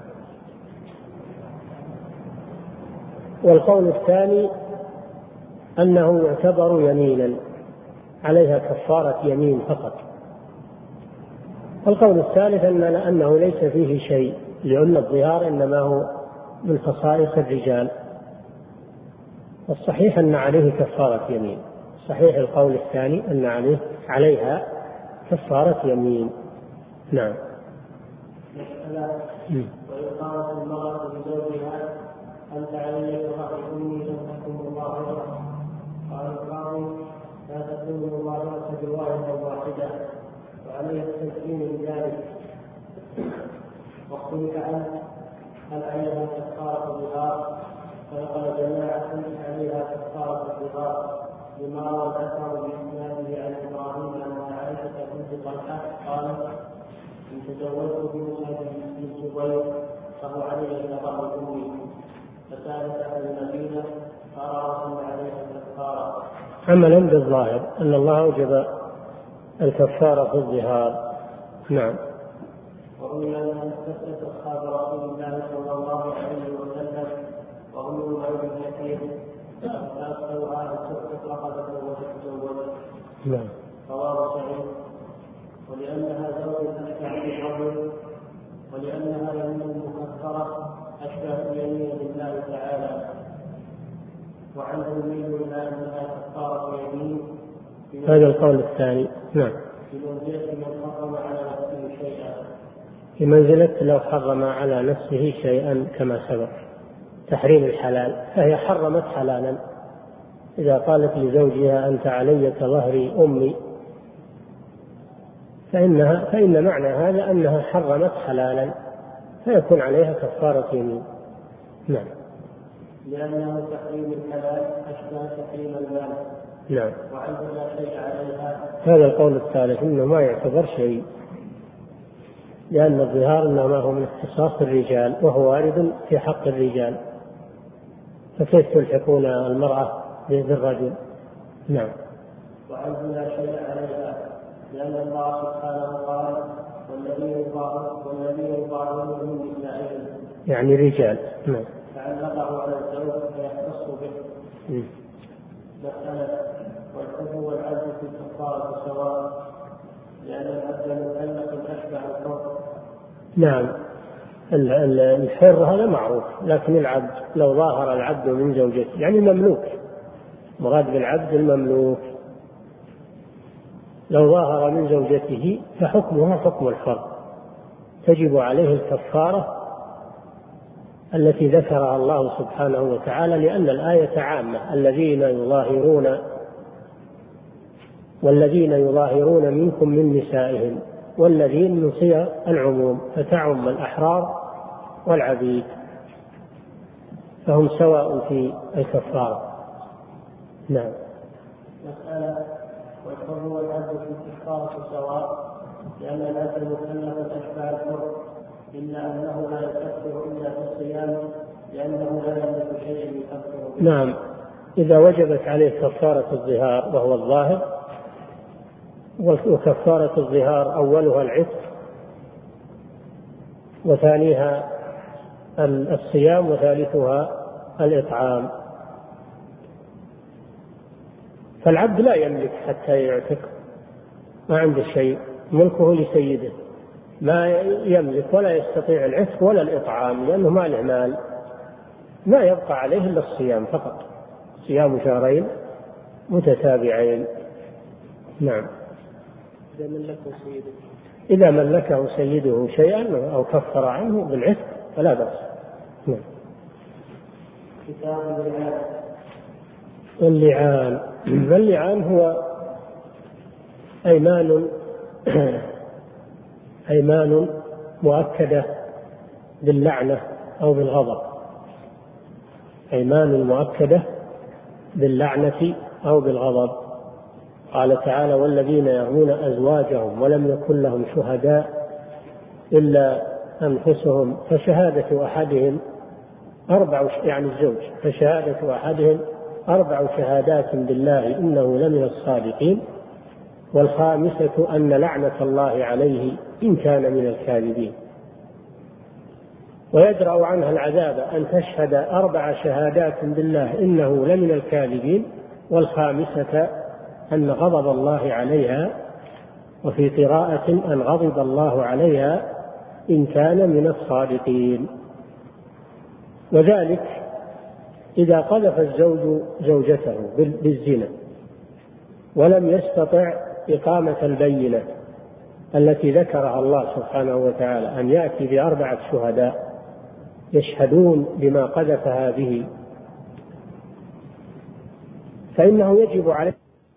والقول الثاني أنه يعتبر يمينا، عليها كفارة يمين فقط. القول الثالث أنه ليس فيه شيء، لأن الظهار إنما هو من خصائص الرجال. والصحيح أن عليه كفارة يمين، صحيح القول الثاني أن عليها كفارة يمين. نعم. ويقال المرأة لزوجها: أنت علي كظهر أمي لم تكن مظاهرة. قال القاضي: لا تكون مظاهرة برواية واحدة، وعليه التسليم بذلك. واختلف عنه هل عليها كفارة ظهار، فنقل جماعة عليها كفارة الظهار لما روى الأثر بإسناده عن إبراهيم أن عائشة بنت طلحة قالت: إن تزوجت بموسى بن الزبير فهو علي كظهر أمي، فسالت أهل المدينة فأرادوا عليها الكفارة. عملا بالظاهر أن الله أوجب الكفارة في الظهار. نعم. وروي أنها استفتت أصحاب رسول الله صلى الله عليه وسلم وهم يومئذ كثير، فأفتوا أن تؤتت رقبة وتتزوج. نعم. رواه سعيد. ولأنها زوج أشبه بالرجل، ولأنها يمين مكفرة أشبه بيمين الله تعالى، وعنه الميل إلى أنها كفارة يمين. هذا القول الثاني. نعم. بمنزلة من حرم على نفسه شيئا، بمنزلة لو حرم على نفسه شيئا كما سبق تحريم الحلال، فهي حرمت حلالا. إذا قالت لزوجها: أنت علي كظهر أمي، فإن معنى هذا أنها حرمت حلالا، فيكون عليها كفارة يمين. نعم. لأنه تحريم الحلال أشبه تحريم المال. نعم. وعنه لا شيء عليها. هذا القول الثالث إنه ما يعتبر شيء، لأن الظهار إنما هو من اختصاص الرجال، وهو وارد في حق الرجال، فكيف تلحقون المرأة بالرجل؟ نعم. وعنه لا شيء عليها، لأن الله سبحانه قال: والذين يظاهرون من نسائهم، يعني رجال. نعم. فعلقه على الزوج فيختص به. مسألة: والحب والعبد في الكفارة سواء، لأن العبد مكلف أشبه الحر. نعم. الحر هذا معروف، لكن العبد لو ظاهر العبد من زوجته، يعني مملوك، مراد بالعبد المملوك، لو ظاهر من زوجته فحكمها حكم الحر، تجب عليه الكفارة التي ذكرها الله سبحانه وتعالى، لأن الآية عامة: الذين يظاهرون والذين يظاهرون منكم من نسائهم، والذين من صيغ العموم فتعم الأحرار والعبيد، فهم سواء في الكفارة. نعم. مسألة: والحر والعبد في الكفارة سواء، لأن العبد مكلف أشبه الحر، إلا أنه لا يكفر إلا في الصيام، لأنه لا يملك شيئا يكفر به. نعم، إذا وجبت عليه كفارة الظهار وهو الظاهر، وكفارة الظهار أولها العتق وثانيها الصيام وثالثها الإطعام، فالعبد لا يملك حتى يعتق، ما عنده شيء، ملكه لسيده، ما يملك ولا يستطيع العتق ولا الإطعام، لأنه ما له مال، ما يبقى عليه إلا الصيام فقط، صيام شهرين متتابعين. نعم. إذا ملكه سيده شيئا أو كفر عنه بالعتق فلا بأس. نعم. كتاب اللعان. اللعان هو أيمان مؤكدة باللعنة أو بالغضب، أيمان مؤكدة باللعنة أو بالغضب. قال تعالى: والذين يرمون أزواجهم ولم يكن لهم شهداء إلا أنفسهم فشهادة أحدهم فشهادة أحدهم 4 شهادات بالله إنه لمن الصادقين، والخامسة أن لعنة الله عليه إن كان من الكاذبين. ويدرأ عنها العذاب أن تشهد 4 شهادات بالله إنه لمن الكاذبين، والخامسة أن غضب الله عليها، وفي قراءة أن غضب الله عليها إن كان من الصادقين. وذلك إذا قذف الزوج زوجته بالزنا ولم يستطع إقامة البينة التي ذكرها الله سبحانه وتعالى، أن يأتي ب4 شهداء يشهدون بما قذفها به، فإنه يجب عليه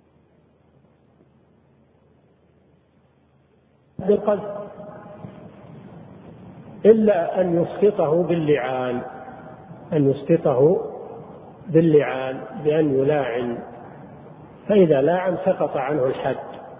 بالقذف إلا أن يسقطه باللعان، بأن يلاعن، فإذا لاعن سقط عنه الحد.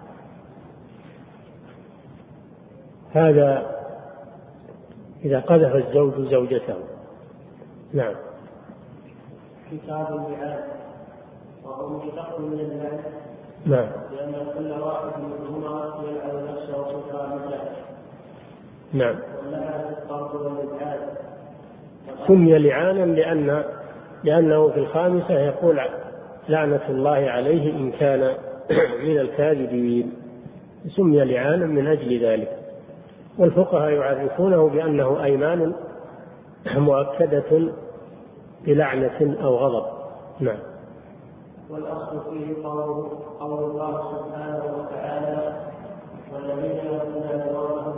هذا إذا قذف الزوج زوجته. نعم. كتاب اللعان، وهو مشتق من اللعن، نعم، لأن كل واحد منهما يلعن نفسه سكرى مثله. نعم. واللعن الطرد والإبعاد. سمي لعانا لأنه في الخامسة يقول لعنة الله عليه إن كان من الكاذبين، سمي لعانا من أجل ذلك. والفقهاء يعرفونه بأنه أيمان مؤكدة بلعنة أو غضب. نعم. والأصل فيه قول الله سبحانه وتعالى: والذين يرمون أزواجهم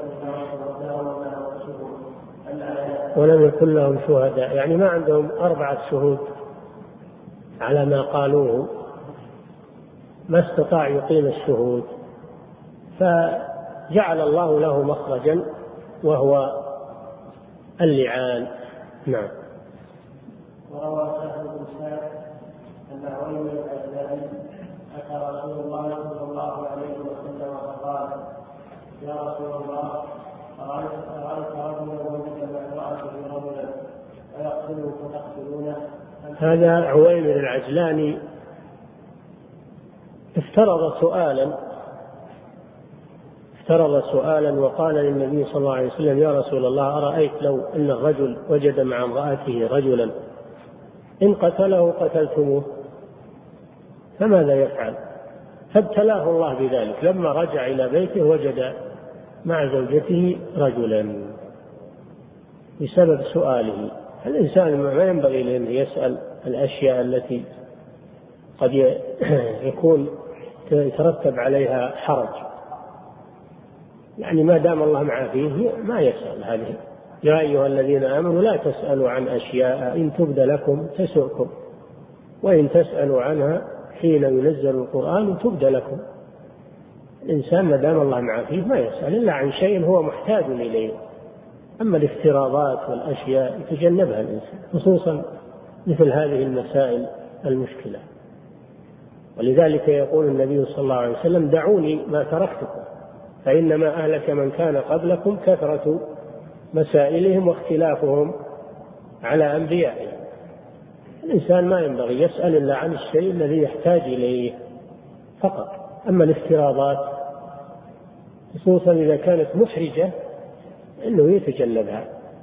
ولم يكن لهم شهداء، يعني ما عندهم 4 شهود على ما قالوه، ما استطاع يقيم الشهود، فجعل الله له مخرجا وهو اللعان. نعم. وروى سهل بن سعد أن عويمر الأجلاني أتى رسول الله صلى الله عليه وسلم فقال: يا رسول الله، أرأيت رجلا وجد مع امرأته رجلا فيقتله فتقتلونه؟ هذا عويمر العجلاني افترض سؤالا وقال للنبي صلى الله عليه وسلم: يا رسول الله، أرأيت لو أن الرجل وجد مع امرأته رجلا إن قتله قتلتموه فماذا يفعل؟ فابتلاه الله بذلك، لما رجع إلى بيته وجد مع زوجته رجلا بسبب سؤاله. الإنسان ما ينبغي أن يسأل الأشياء التي قد يكون يترتب عليها حرج، يعني ما دام الله معافيه ما يسأل هذه. يا أيها الذين آمنوا لا تسألوا عن أشياء إن تبد لكم تسؤكم وإن تسألوا عنها حين ينزل القرآن تبدى لكم. الإنسان ما دام الله معافيه ما يسأل إلا عن شيء هو محتاج إليه، أما الافتراضات والأشياء يتجنبها الإنسان، خصوصا مثل هذه المسائل المشكلة. ولذلك يقول النبي صلى الله عليه وسلم: دعوني ما تركتكم فإنما أهلك من كان قبلكم كثرة مسائلهم واختلافهم على أنبيائهم. الإنسان ما ينبغي يسأل إلا عن الشيء الذي يحتاج إليه فقط. أما الافتراضات خصوصا إذا كانت محرجة إنه يتجنبها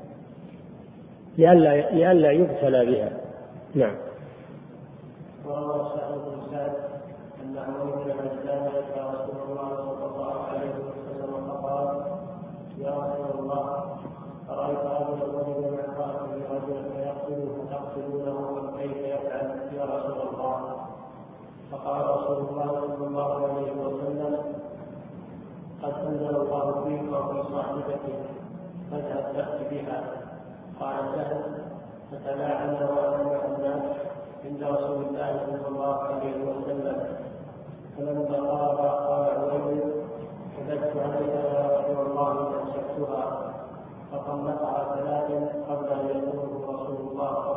لئلا يبتلى بها. نعم. وروى سعد بن سعد أن عمر بن عبدان أتى رسول الله صلى الله عليه وسلم فقال: يا رسول الله، أرأيت رجلا ولد مع امرأته رجلا فيقتلونه كيف يفعل يا رسول الله؟ فقال رسول الله صلى الله عليه وسلم: قد أنزل الله فيك وفي صاحبتك فاذهب تأت بها. قال سهل: فتلاعن وأنا مع الناس عند رسول الله صلى الله عليه وسلم، فلما قال عويل: كذبت عليك يا رسول الله فامسكتها، فطلقها ثلاثا قبل أن يأمره رسول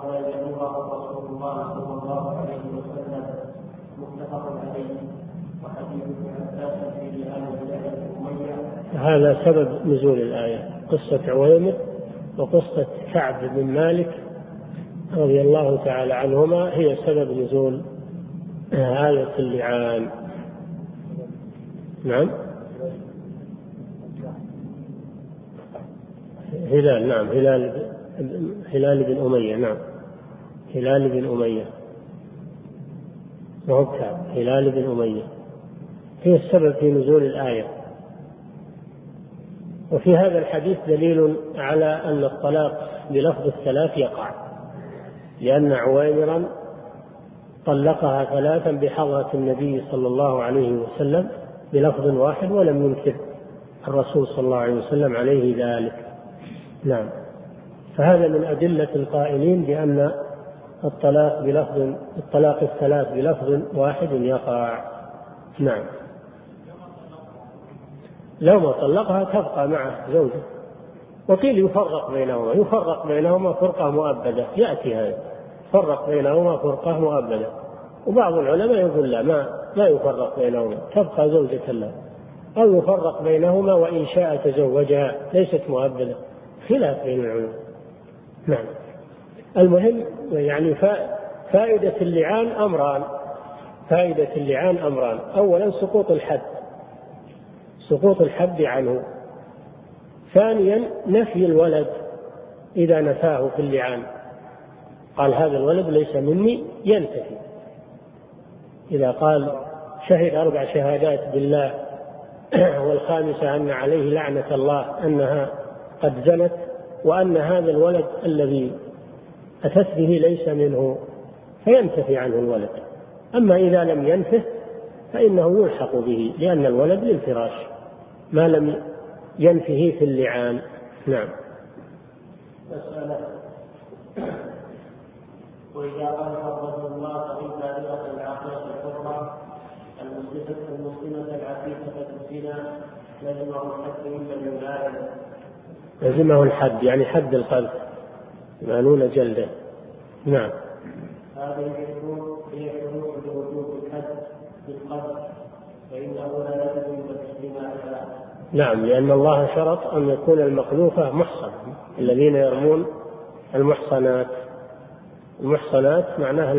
الله صلى الله عليه وسلم. متفق عليه. وحديث ابن عباس في رهان بن أمية. هذا سبب نزول الآية، قصة عويمر وقصة كعب بن مالك رضي الله تعالى عنهما هي سبب نزول آية اللعان. نعم. هلال بن أمية. نعم، هلال بن أمية وعكاب هلال بن أمية هي السبب في نزول الآية. وفي هذا الحديث دليل على أن الطلاق بلفظ الثلاث يقع، لأن عويمرا طلقها ثلاثا بحضرة النبي صلى الله عليه وسلم بلفظ واحد ولم ينكر الرسول صلى الله عليه وسلم عليه ذلك. نعم. فهذا من أدلة القائلين بأن الطلاق الثلاث بلفظ واحد يقع. نعم. لو ما طلقها تبقى مع زوجه. وقيل يفرق بينهما فرقة مؤبدة، يأتي هذا فرق بينهما فرقة مؤبدة. وبعض العلماء يقول لا، ما يفرق بينهما، تبقى زوجة له، أو يفرق بينهما وإن شاء تزوجها، ليست مؤبدة، خلاف بين العلماء. نعم. المهم يعني فائدة اللعان أمران. أولا سقوط الحد عنه. ثانيا نفي الولد إذا نفاه في اللعان، قال هذا الولد ليس مني، ينتفي. إذا قال شهد 4 شهادات بالله والخامسة أن عليه لعنة الله أنها قد زنت، وأن هذا الولد الذي أتت به ليس منه، فينتفي عنه الولد. أما إذا لم ينفه فإنه يلحق به، لأن الولد للفراش ما لم ينفه في اللعان. نعم. مسألة: وإذا قال الرجل الله في دائرة العاقلة الحرة المسلمة العفيفة الزنا لزمه الحد إلا بالله. لزمه الحد يعني حد القذف، يمانون جلده. نعم. هذه الشروط هي شروط لوجوب الحد بالقذف، فإنه لا يجوز بالزنا. نعم، لأن الله شرط أن يكون المخلوفة محصن. الذين يرمون المحصنات معناها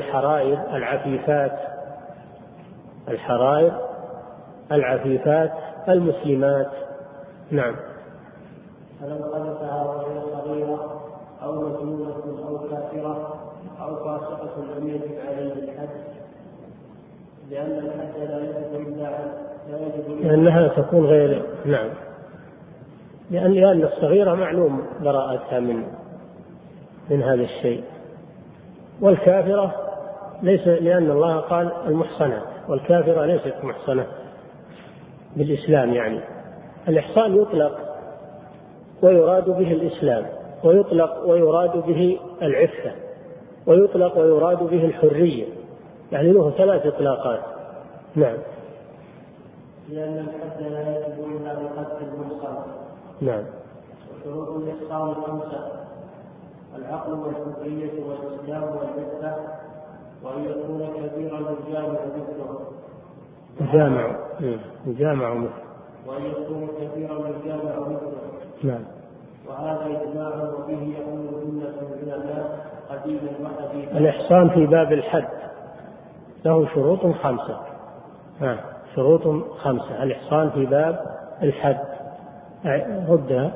الحرائر العفيفات المسلمات. نعم. فلو قذفها وهي صغيرة أو مجنونة أو كافرة أو فاسقة لم يجب عليه الحد، لأن الحد لا يجب إلا لأنها تكون غير. نعم. لأن الصغيرة معلوم براءتها من هذا الشيء، والكافرة ليس، لأن الله قال المحصنات، والكافرة ليست محصنة بالإسلام. يعني الإحصان يطلق ويراد به الإسلام، ويطلق ويراد به العفة، ويطلق ويراد به الحرية، يعني له 3 إطلاقات. نعم. لأن الحد لا يجب إلا بقدر المحصن. نعم. وشروط الإحصان 5: العقل والحرية والإسلام والعفة، وأن يكون كبيرا يجامع مثله. يجامع مثله. وأن يكون كبيرا يجامع مثله. نعم. وهذا إجماع وبه يقول جملة العلماء قديما وحديثا. الإحصان في باب الحد له شروط 5. شروط 5. الإحصان في باب الحد ردها.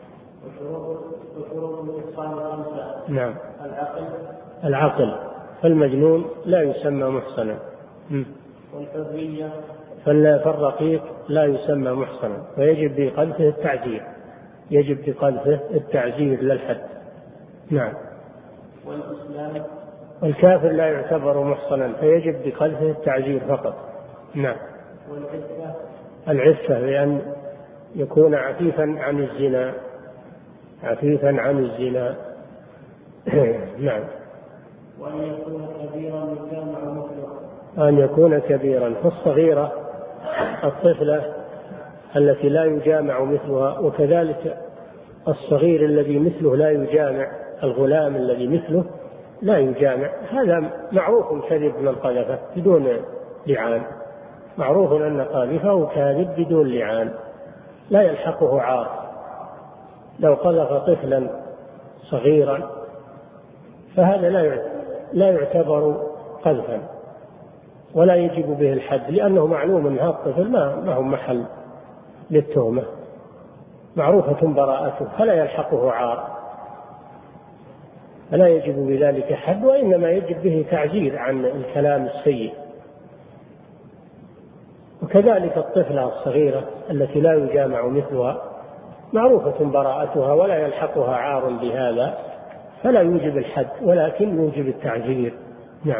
وشروط الإحصان 5. نعم. العقل، فالمجنون لا يسمى محصنا. والحرية، فالرقيق لا يسمى محصنا، ويجب بقذفه التعزير. يجب بقذفه التعزير للحد. نعم. والإسلام، والكافر لا يعتبر محصنا، فيجب بقذفه التعزير فقط. نعم. العفة لأن يكون عفيفا عن الزنا. نعم. وأن يكون كبيرا يجامع مثله. أن يكون كبيرا. فالصغيرة الطفلة التي لا يجامع مثلها، وكذلك الصغير الذي مثله لا يجامع، الغلام الذي مثله لا يجامع. هذا معروف كذب من قذفه بدون لعان. معروف أن قاذفه كاذب بدون لعان لا يلحقه عار. لو قذف طفلا صغيرا فهذا لا يعتبر قذفا ولا يجب به الحد، لأنه معلوم أن هذا الطفل ما هو محل للتهمة، معروفة براءته، فلا يلحقه عار، فلا يجب بذلك حد، وإنما يجب به تعزير عن الكلام السيء. وكذلك الطفلة الصغيرة التي لا يجامع مثلها معروفة براءتها ولا يلحقها عار بهذا، فلا يوجب الحد ولكن يوجب التعزير. نعم.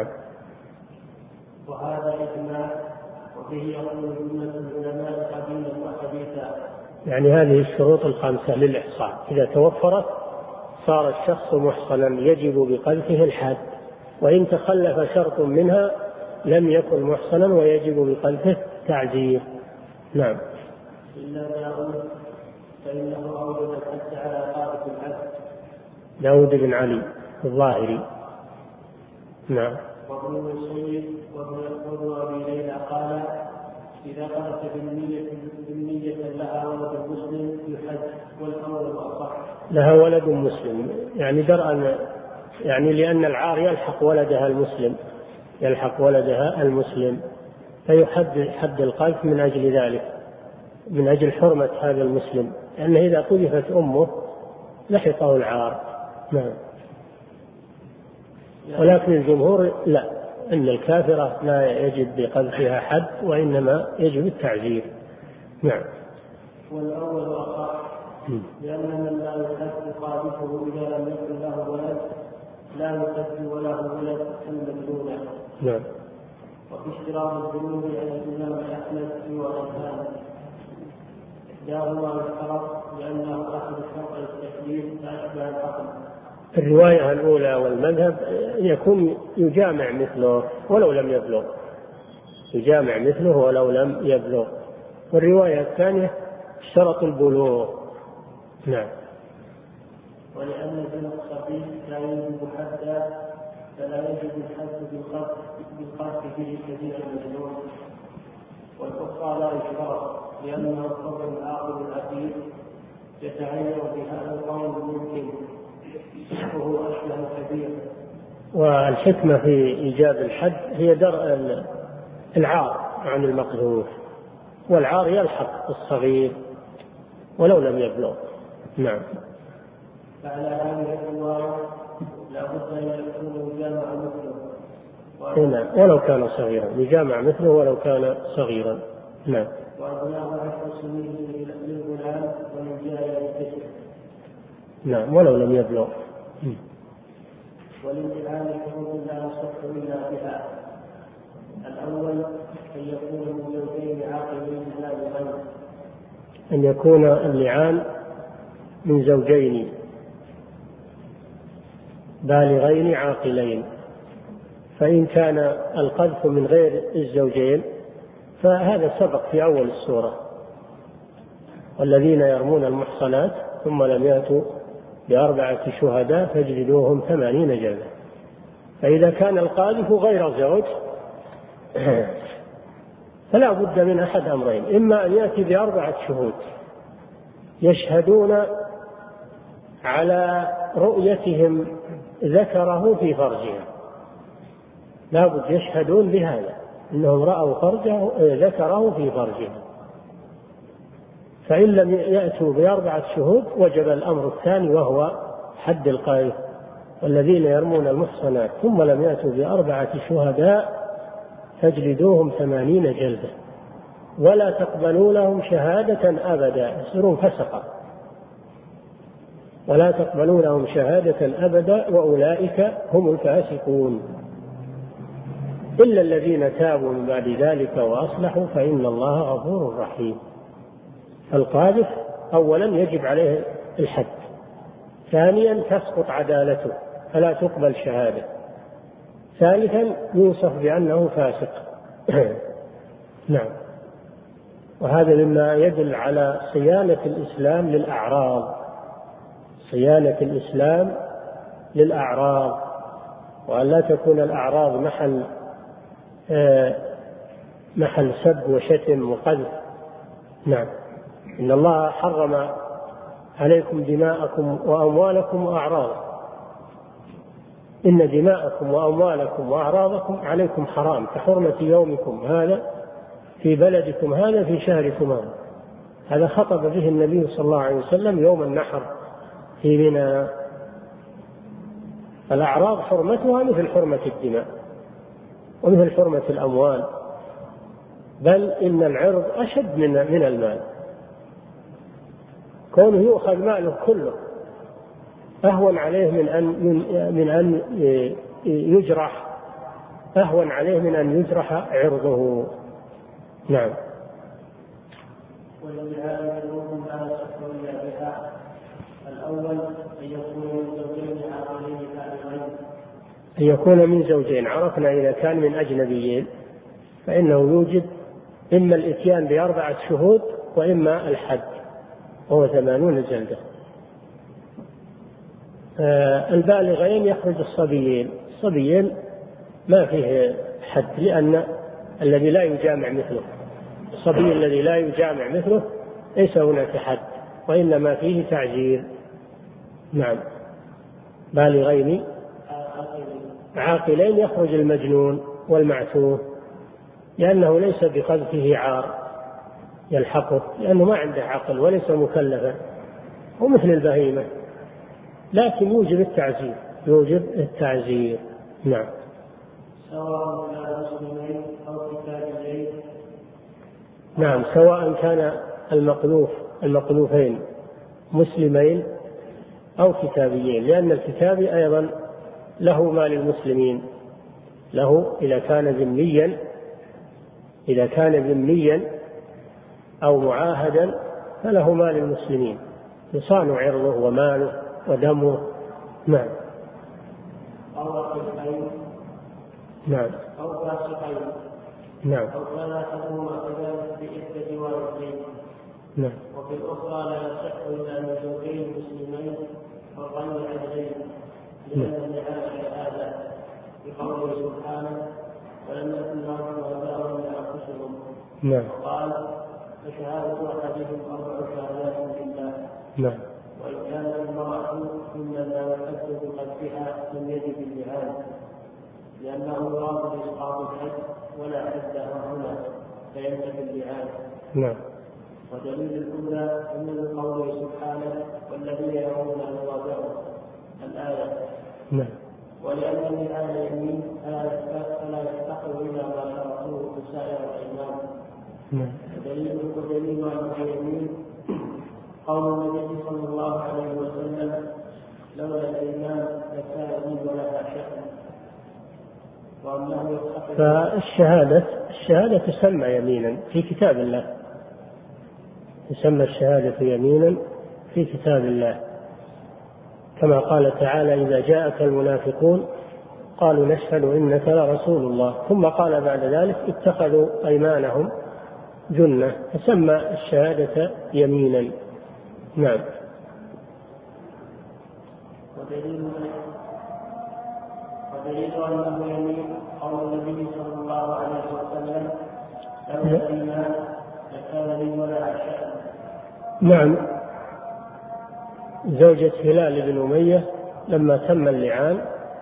وهذا إجماع وبه يقول جملة العلماء قديما وحديثا. يعني هذه الشروط 5 للإحصان إذا توفرت صار الشخص محصنا يجب بقذفه الحد، وإن تخلف شرط منها لم يكن محصنا ويجب بقذفه تعزير. نعم. إلا داود فإنه أوجب الحد على قاذف الحد. داود بن علي الظاهري. نعم. وابن المسيب وابن أبي ليلى قال إذا قذف بالنية لها ولد مسلم يحد، والأول أصح. لها ولد مسلم يعني درءا، يعني لأن العار يلحق ولدها المسلم فيحد حد القذف من أجل ذلك، من أجل حرمة هذا المسلم، لأنه إذا قذفت أمه لحقه العار. نعم. ولكن الجمهور لا، أن الكافرة لا يجب بقذفها حد وإنما يجب التعزير. نعم. والأول أصح، لأن من لا يحد قاذفه إذا لم يكن له ولد لا يحد وله ولد المجنون. نعم. وفي اشتراط الذنوب عن الإمام أحمد وغيره إحداهما يشترط لأنه أخذ شرط التكليف فأشبه العقل. الرواية الأولى والمذهب يكون يجامع مثله ولو لم يبلغ، والرواية الثانية اشترط البلوغ. نعم. ولأن زنا الصبي لا يجب حدا فلا يجب الحد بالقذف به كبير المجنون. والأخرى لا يشترط لأنه الحر العاقل الأخير يتعين بهذا القول ممكن وهو أشبه كبير. والحكمة في إيجاب الحد هي درء العار عن المقذوف، والعار يلحق الصغير ولو لم يبلغ. نعم. فعلى هذه الرواية لا بد أن يكون يجامع مثله ولو كان صغيرا، يجامع مثله ولو كان صغيرا. نعم. وأبناه 10 سنين للغلام وللجارية 9. نعم. ولو لم يبلغ. وللجعان شروط لا يصح إلا بها. الأول أن يكون من زوجين عاقلين بالغين. أن يكون اللعان من زوجين بالغين عاقلين، فإن كان القذف من غير الزوجين فهذا سبق في أول السورة: والذين يرمون المحصنات ثم لم يأتوا ب4 شهداء فاجلدوهم 80 جلدة. فإذا كان القاذف غير زوج فلا بد من أحد أمرين: إما أن يأتي ب4 شهود يشهدون على رؤيتهم ذكره في فرجها، لا بد يشهدون بهذا إنهم رأوا ذكره في فرجها. فإن لم يأتوا ب4 شهود وجب الأمر الثاني وهو حد القاذف: والذين يرمون المحصنات ثم لم يأتوا ب4 شهداء فاجلدوهم 80 جلدة ولا تقبلوا لهم شهادة أبدا، يصيرون فسقا، ولا تقبلوا لهم شهادة أبدا وأولئك هم الفاسقون، إلا الذين تابوا من بعد ذلك وأصلحوا فإن الله غفور رحيم. القاذف أولا يجب عليه الحد، ثانيا تسقط عدالته فلا تقبل شهادة، ثالثا يوصف بأنه فاسق. نعم. وهذا مما يدل على صيانة الإسلام للأعراض، صيانة الإسلام للأعراض، وأن لا تكون الأعراض محل سب وشتم وقذف. نعم. إن الله حرم عليكم دماءكم وأموالكم وأعراضكم، إن دماءكم وأموالكم وأعراضكم عليكم حرام كحرمة يومكم هذا في بلدكم هذا في شهركم هذا. هذا خطب به النبي صلى الله عليه وسلم يوم النحر في منى. الأعراض حرمتها مثل حرمة الدماء ومثل حرمة الأموال، بل إن العرض أشد من المال، كونه يؤخذ ماله كله أهون عليه من أن يجرح، أهون عليه من أن يجرح عرضه. نعم. والجهاد يكون ما يصح إلا بها: الأول أن يكون من زوجين عاقلين بالغين، أن يكون من زوجين. عرفنا إذا كان من أجنبيين فإنه يوجد إما الإتيان ب4 شهود وإما الحد وهو 80 جلدة. البالغين يخرج الصبيين ما فيه حد، لأن الذي لا يجامع مثله، الصبي الذي لا يجامع مثله ليس هناك حد وإنما فيه تعزير. نعم. بالغين عاقلين يخرج المجنون والمعتوه، لأنه ليس بقذفه عار يلحقه، لأنه ما عنده عقل وليس مكلفا ومثل البهيمة، لكن يوجب التعزير. نعم. سواء كان مسلمين أو كتابيين. نعم، سواء كان المقذوفين مسلمين أو كتابيين، لأن الكتابي أيضا له ما للمسلمين، له إذا كان ذميا أو معاهدا فله ما للمسلمين، يصان عرضه وماله ودمه. نعم. أو رقيقين. نعم. أو فاسقين. نعم. أو ثلاثة معتدات بإحدى والدين. نعم. وفي الأخرى لا يصح إلا من زوجين مسلمين أو غير عدلين، لأن النهاية هذا بقوله سبحانه: ولم يكن لهم شهداء إلا أنفسهم. نعم. وقال: فشهادة أحدهم 4 شهادات بالله. نعم. وإن كانت المرأة ممن لا يحد بقذفها لم يجب اللعان، لأنه يراد بإسقاط الحد ولا حد هنا فينتفي اللعان. نعم. ودليل الأولى من قوله سبحانه: والذين يرون أزواجهم الآية. نعم. ولأن اللعان يمين فلا يستقر إلا ما شرطوه سائر الأيمان. نعم. ودليل على اليمين قول النبي صلى الله عليه وسلم: لولا الإيمان لكان لي ولها شأن. وأنه فالشهادة تسمى يمينا في كتاب الله، تسمى الشهادة يمينا في كتاب الله، كما قال تعالى: إذا جاءك المنافقون قالوا نشهد إنك لرسول الله. ثم قال بعد ذلك اتخذوا أيمانهم جنة، فسمى الشهادة يمينا. نعم. ودليل أنه يمين قول النبي صلى الله عليه وسلم لولا الإيمان لكان لي ولا عشاء. نعم. زوجة هلال بن أمية لما تم اللعان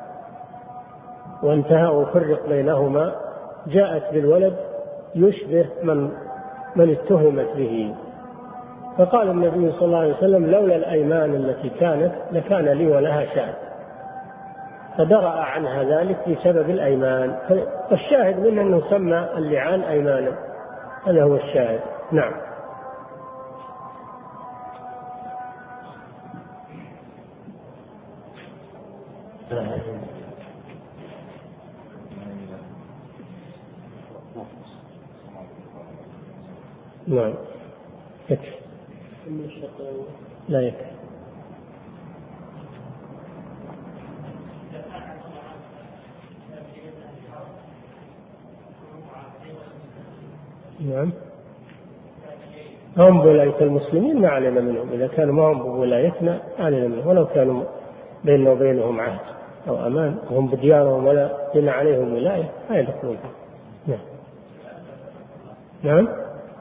وانتهى وفرق بينهما جاءت بالولد يشبه من اتهمت به، فقال النبي صلى الله عليه وسلم لولا الأيمان التي كانت لكان لي ولها شأن، فدرأ عنها ذلك بسبب الأيمان. فالشاهد منه أنه سمى اللعان أيمانا، هذا هو الشاهد. نعم. نعم يكفي. لا يكفي. نعم. هم بولاية المسلمين ما علينا منهم، إذا كانوا ما هم بولايتنا علينا منهم، ولو كانوا بيننا وبينهم عهد أو أمان وهم بديارهم ولا لنا عليهم ولاية ما يدخلون. نعم. نعم.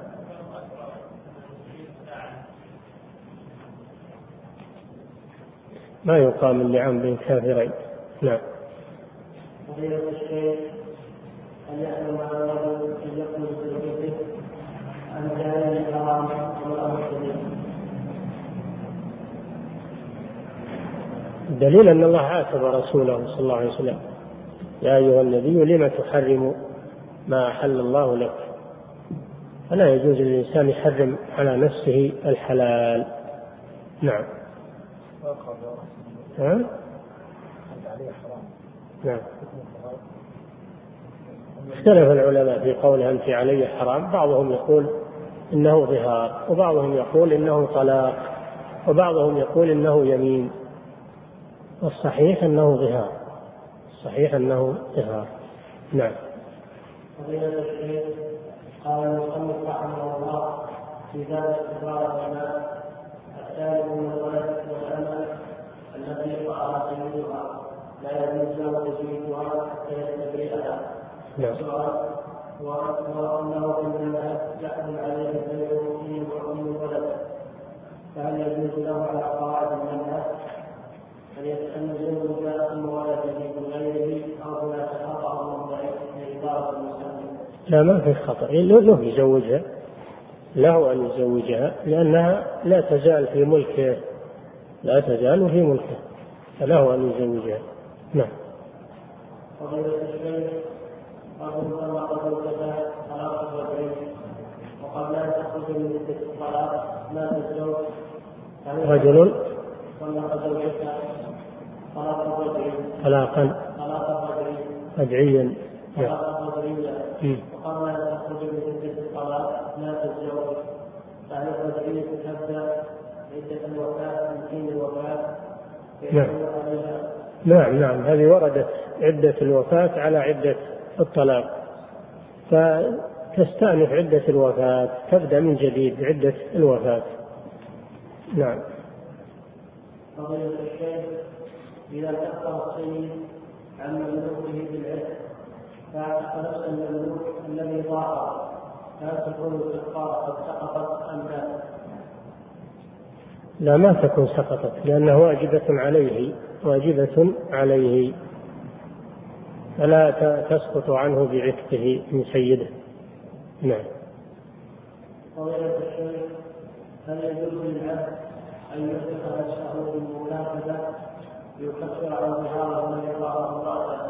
ما يقام اللعان بين كافرين. نعم. فضيلة الشيخ أن يعلم الله أن يقول بزوجته عن جهل الحرام والأمر الشديد. الدليل أن الله عاتب رسوله صلى الله عليه وسلم يا أيها النبي لما تحرم ما أحل الله لك، فلا يجوز للإنسان يحرم على نفسه الحلال. نعم. نعم. اختلف العلماء في قولها أنت علي حرام، بعضهم يقول إنه ظهار، وبعضهم يقول إنه طلاق، وبعضهم يقول إنه يمين، والصحيح أنه ظهار. الصحيح أنه ظهار. نعم. فضيلة الشيخ قال المصنف رحمه الله في باب استقرار الماء الثالث من الولد والأمل التي قرأ سيدها لا يجوز له تزويجها حتى يستبرئها. السؤال هو أنه في المذهب يحمل عليه البيع فيه وأم الولد، فهل يجوز له على قواعد المذهب أن يزوج أم ولده بغيره أو لا خطأ موضعي لعبارة المسلم؟ لا، ما في خطأ، له يزوجها، له أن يزوجها لأنها لا تزال في ملكه، لا تزال في ملكه، فله أن يزوجها. نعم. فضيلة الشيخ رجل طلق زوجته طلاق رجعي وقبل أن تخرج من عدة الطلاق مات الزوج. رجل طلق زوجته طلاق رجعي رجعيا وقبل أن تخرج من عدة الطلاق مات الزوج، فهل الرجعية تبدأ عدة الوفاة من حين الوفاة؟ نعم. هذه وردت عدة الوفاة على عدة الطلاق، فتستأنف عدة الوفاة، تبدأ من جديد عدة الوفاة. نعم. فضيلة الشيخ إذا كفر السيد عن مملوكه بالعتق فاعتق نفس المملوك الذي ضاعه، فهل تكون الكفارة قد سقطت أم لا؟ لا، ما تكون سقطت، لأنها واجبة عليه فلا تسقط عنه بعتقه من سيده. نعم. فضيلة الشيخ هل يجوز للعبد أن يعتق نفسه بالمكاتبة يكفر عن ظهاره من يقع امرأته؟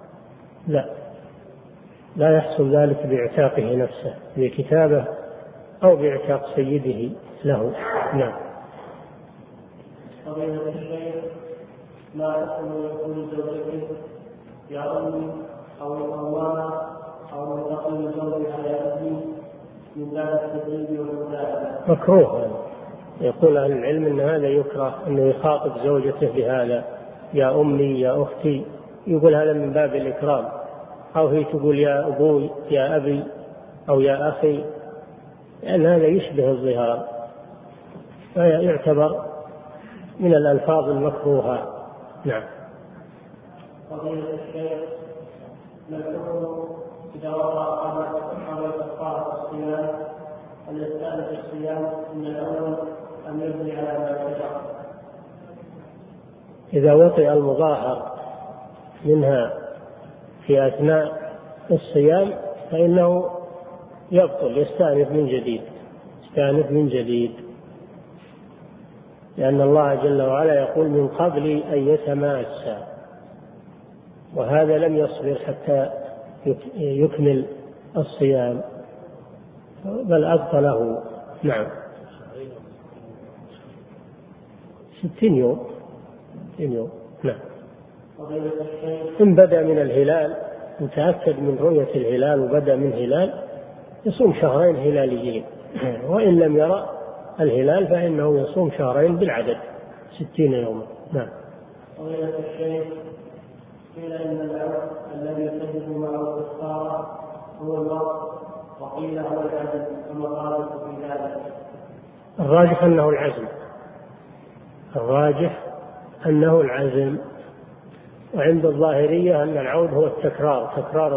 لا يحصل ذلك باعتاقه نفسه بكتابه أو باعتاق سيده له. نعم. فضيلة الشيخ ما حكم يقول زوجته يا أمي أو القوامة أو تقول زوجها يا أبي من باب التدريب والمداعبة؟ مكروه. يقول أهل العلم أن هذا يكره، أنه يخاطب زوجته بهذا يا أمي يا أختي، يقول هذا من باب الإكرام، أو هي تقول يا أبوي يا أبي أو يا أخي، لأن هذا يشبه الظهار فيعتبر من الألفاظ المكروهة. نعم. فضيلة الشيخ، ما الحكم إذا وقع قبل كفارة الصيام أن يستأنف الصيام من الأول أم يبني على ما شرع؟ إذا وطئ المظاهر منها في أثناء الصيام فإنه يبطل، يستأنف من جديد، لأن الله جل وعلا يقول من قبل أن يتماسى، وهذا لم يصبر حتى يكمل الصيام بل أبطله. نعم. 60 يوم. نعم. إن بدأ من الهلال، متأكد من رؤية الهلال وبدأ من هلال، يصوم شهرين هلاليين، وإن لم يرى الهلال فإنه يصوم شهرين بالعدد 60 يوما. نعم. فضيلة الشيخ، قيل إن العرق الذي تجد معه الكفارة هو الوقت، وقيل هو العزم، ثم قالوا في ذلك. الراجح أنه العزم، وعند الظاهرية أن العود هو تكرار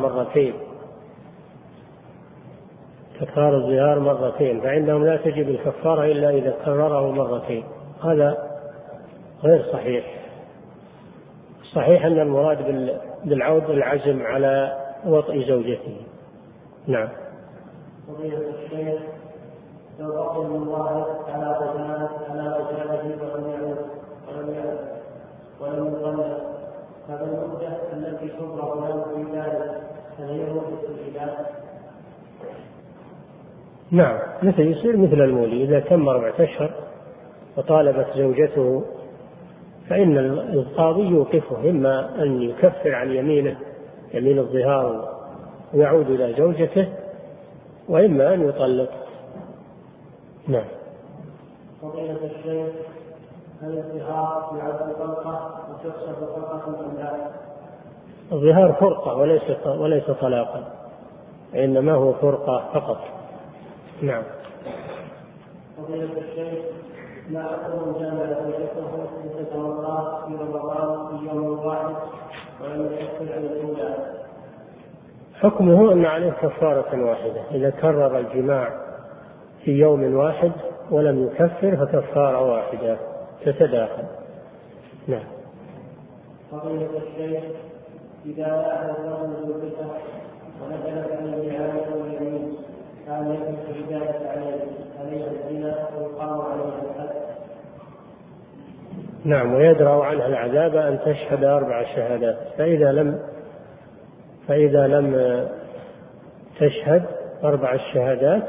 الظهار مرتين، فعندهم لا تجب الكفارة إلا إذا كرره مرتين. هذا غير صحيح. صحيح أن المراد بالعود العزم على وطئ زوجته. نعم. فضيلة الشيخ، لو بقي المظاهر على رجاله ولم يطلق، هذا المدة التي تضرب له في ذلك هل هي مدة العلاج؟ نعم، يصير مثل المولي، إذا تم 4 أشهر وطالبت زوجته فإن القاضي يوقفه، إما أن يكفر عن يمين الظهار ويعود إلى زوجته، وإما أن يطلق. نعم. فضيلة الشيخ، هل الظهار يعد طلقة وتحسب طلقة أم لا؟ الظهار فرقة وليس طلاقا، إنما هو فرقة فقط. نعم. فضيلة الشيخ، ما حكم جامع زوجته لتتوضأ في رمضان في يوم واحد ولم يكفر عن الأولى؟ حكمه أن عليه كفارة واحدة، إذا كرر الجماع في يوم واحد ولم يكفر فكفارة واحدة تتداخل. نعم. فضيلة الشيخ، إذا لاعب الرجل زوجته ونزلت عليه عادة واليمين كان يكفر ذلك عليه الزنا ويقام عليه الحد؟ نعم، ويدرأ عنها العذاب أن تشهد 4 شهادات، فإذا لم تشهد 4 الشهادات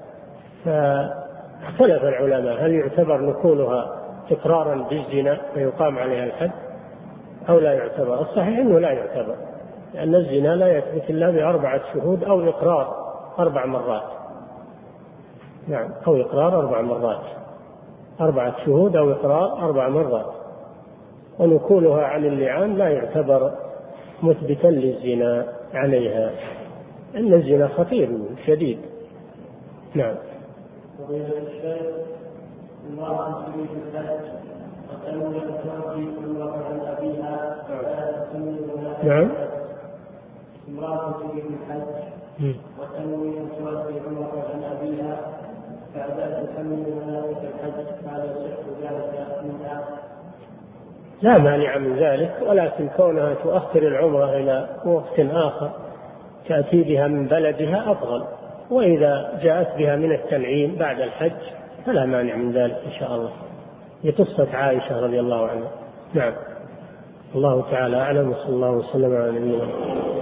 فاختلف العلماء هل يعتبر نقولها تكرارا بالزنا فيقام عليها الحد أو لا يعتبر. الصحيح أنه لا يعتبر، لأن الزنا لا يثبت إلا ب4 شهود أو إقرار 4 مرات. نعم، أو إقرار 4 مرات، 4 شهود أو إقرار 4 مرات، ونقولها عن اللعان لا يعتبر مثبتا للزنا عليها، أن الزنا خطير شديد. نعم. فضيلة الشيخ، امرأة تريد الحج وتنوي أن تؤدي عمرة عن أبيها فلا تسمي هناك. نعم. امرأة تريد الحج وتنوي أن تؤدي عمرة عن أبيها فلا تسمي هناك الحج، فلا يصح ذلك منها؟ لا مانع من ذلك، ولكن كونها تؤخر العمرة إلى وقت آخر تأتي بها من بلدها أفضل، وإذا جاءت بها من التنعيم بعد الحج فلا مانع من ذلك إن شاء الله. لقصة عائشة رضي الله عنها. نعم. الله تعالى أعلم، وصلى الله وسلم على نبينا.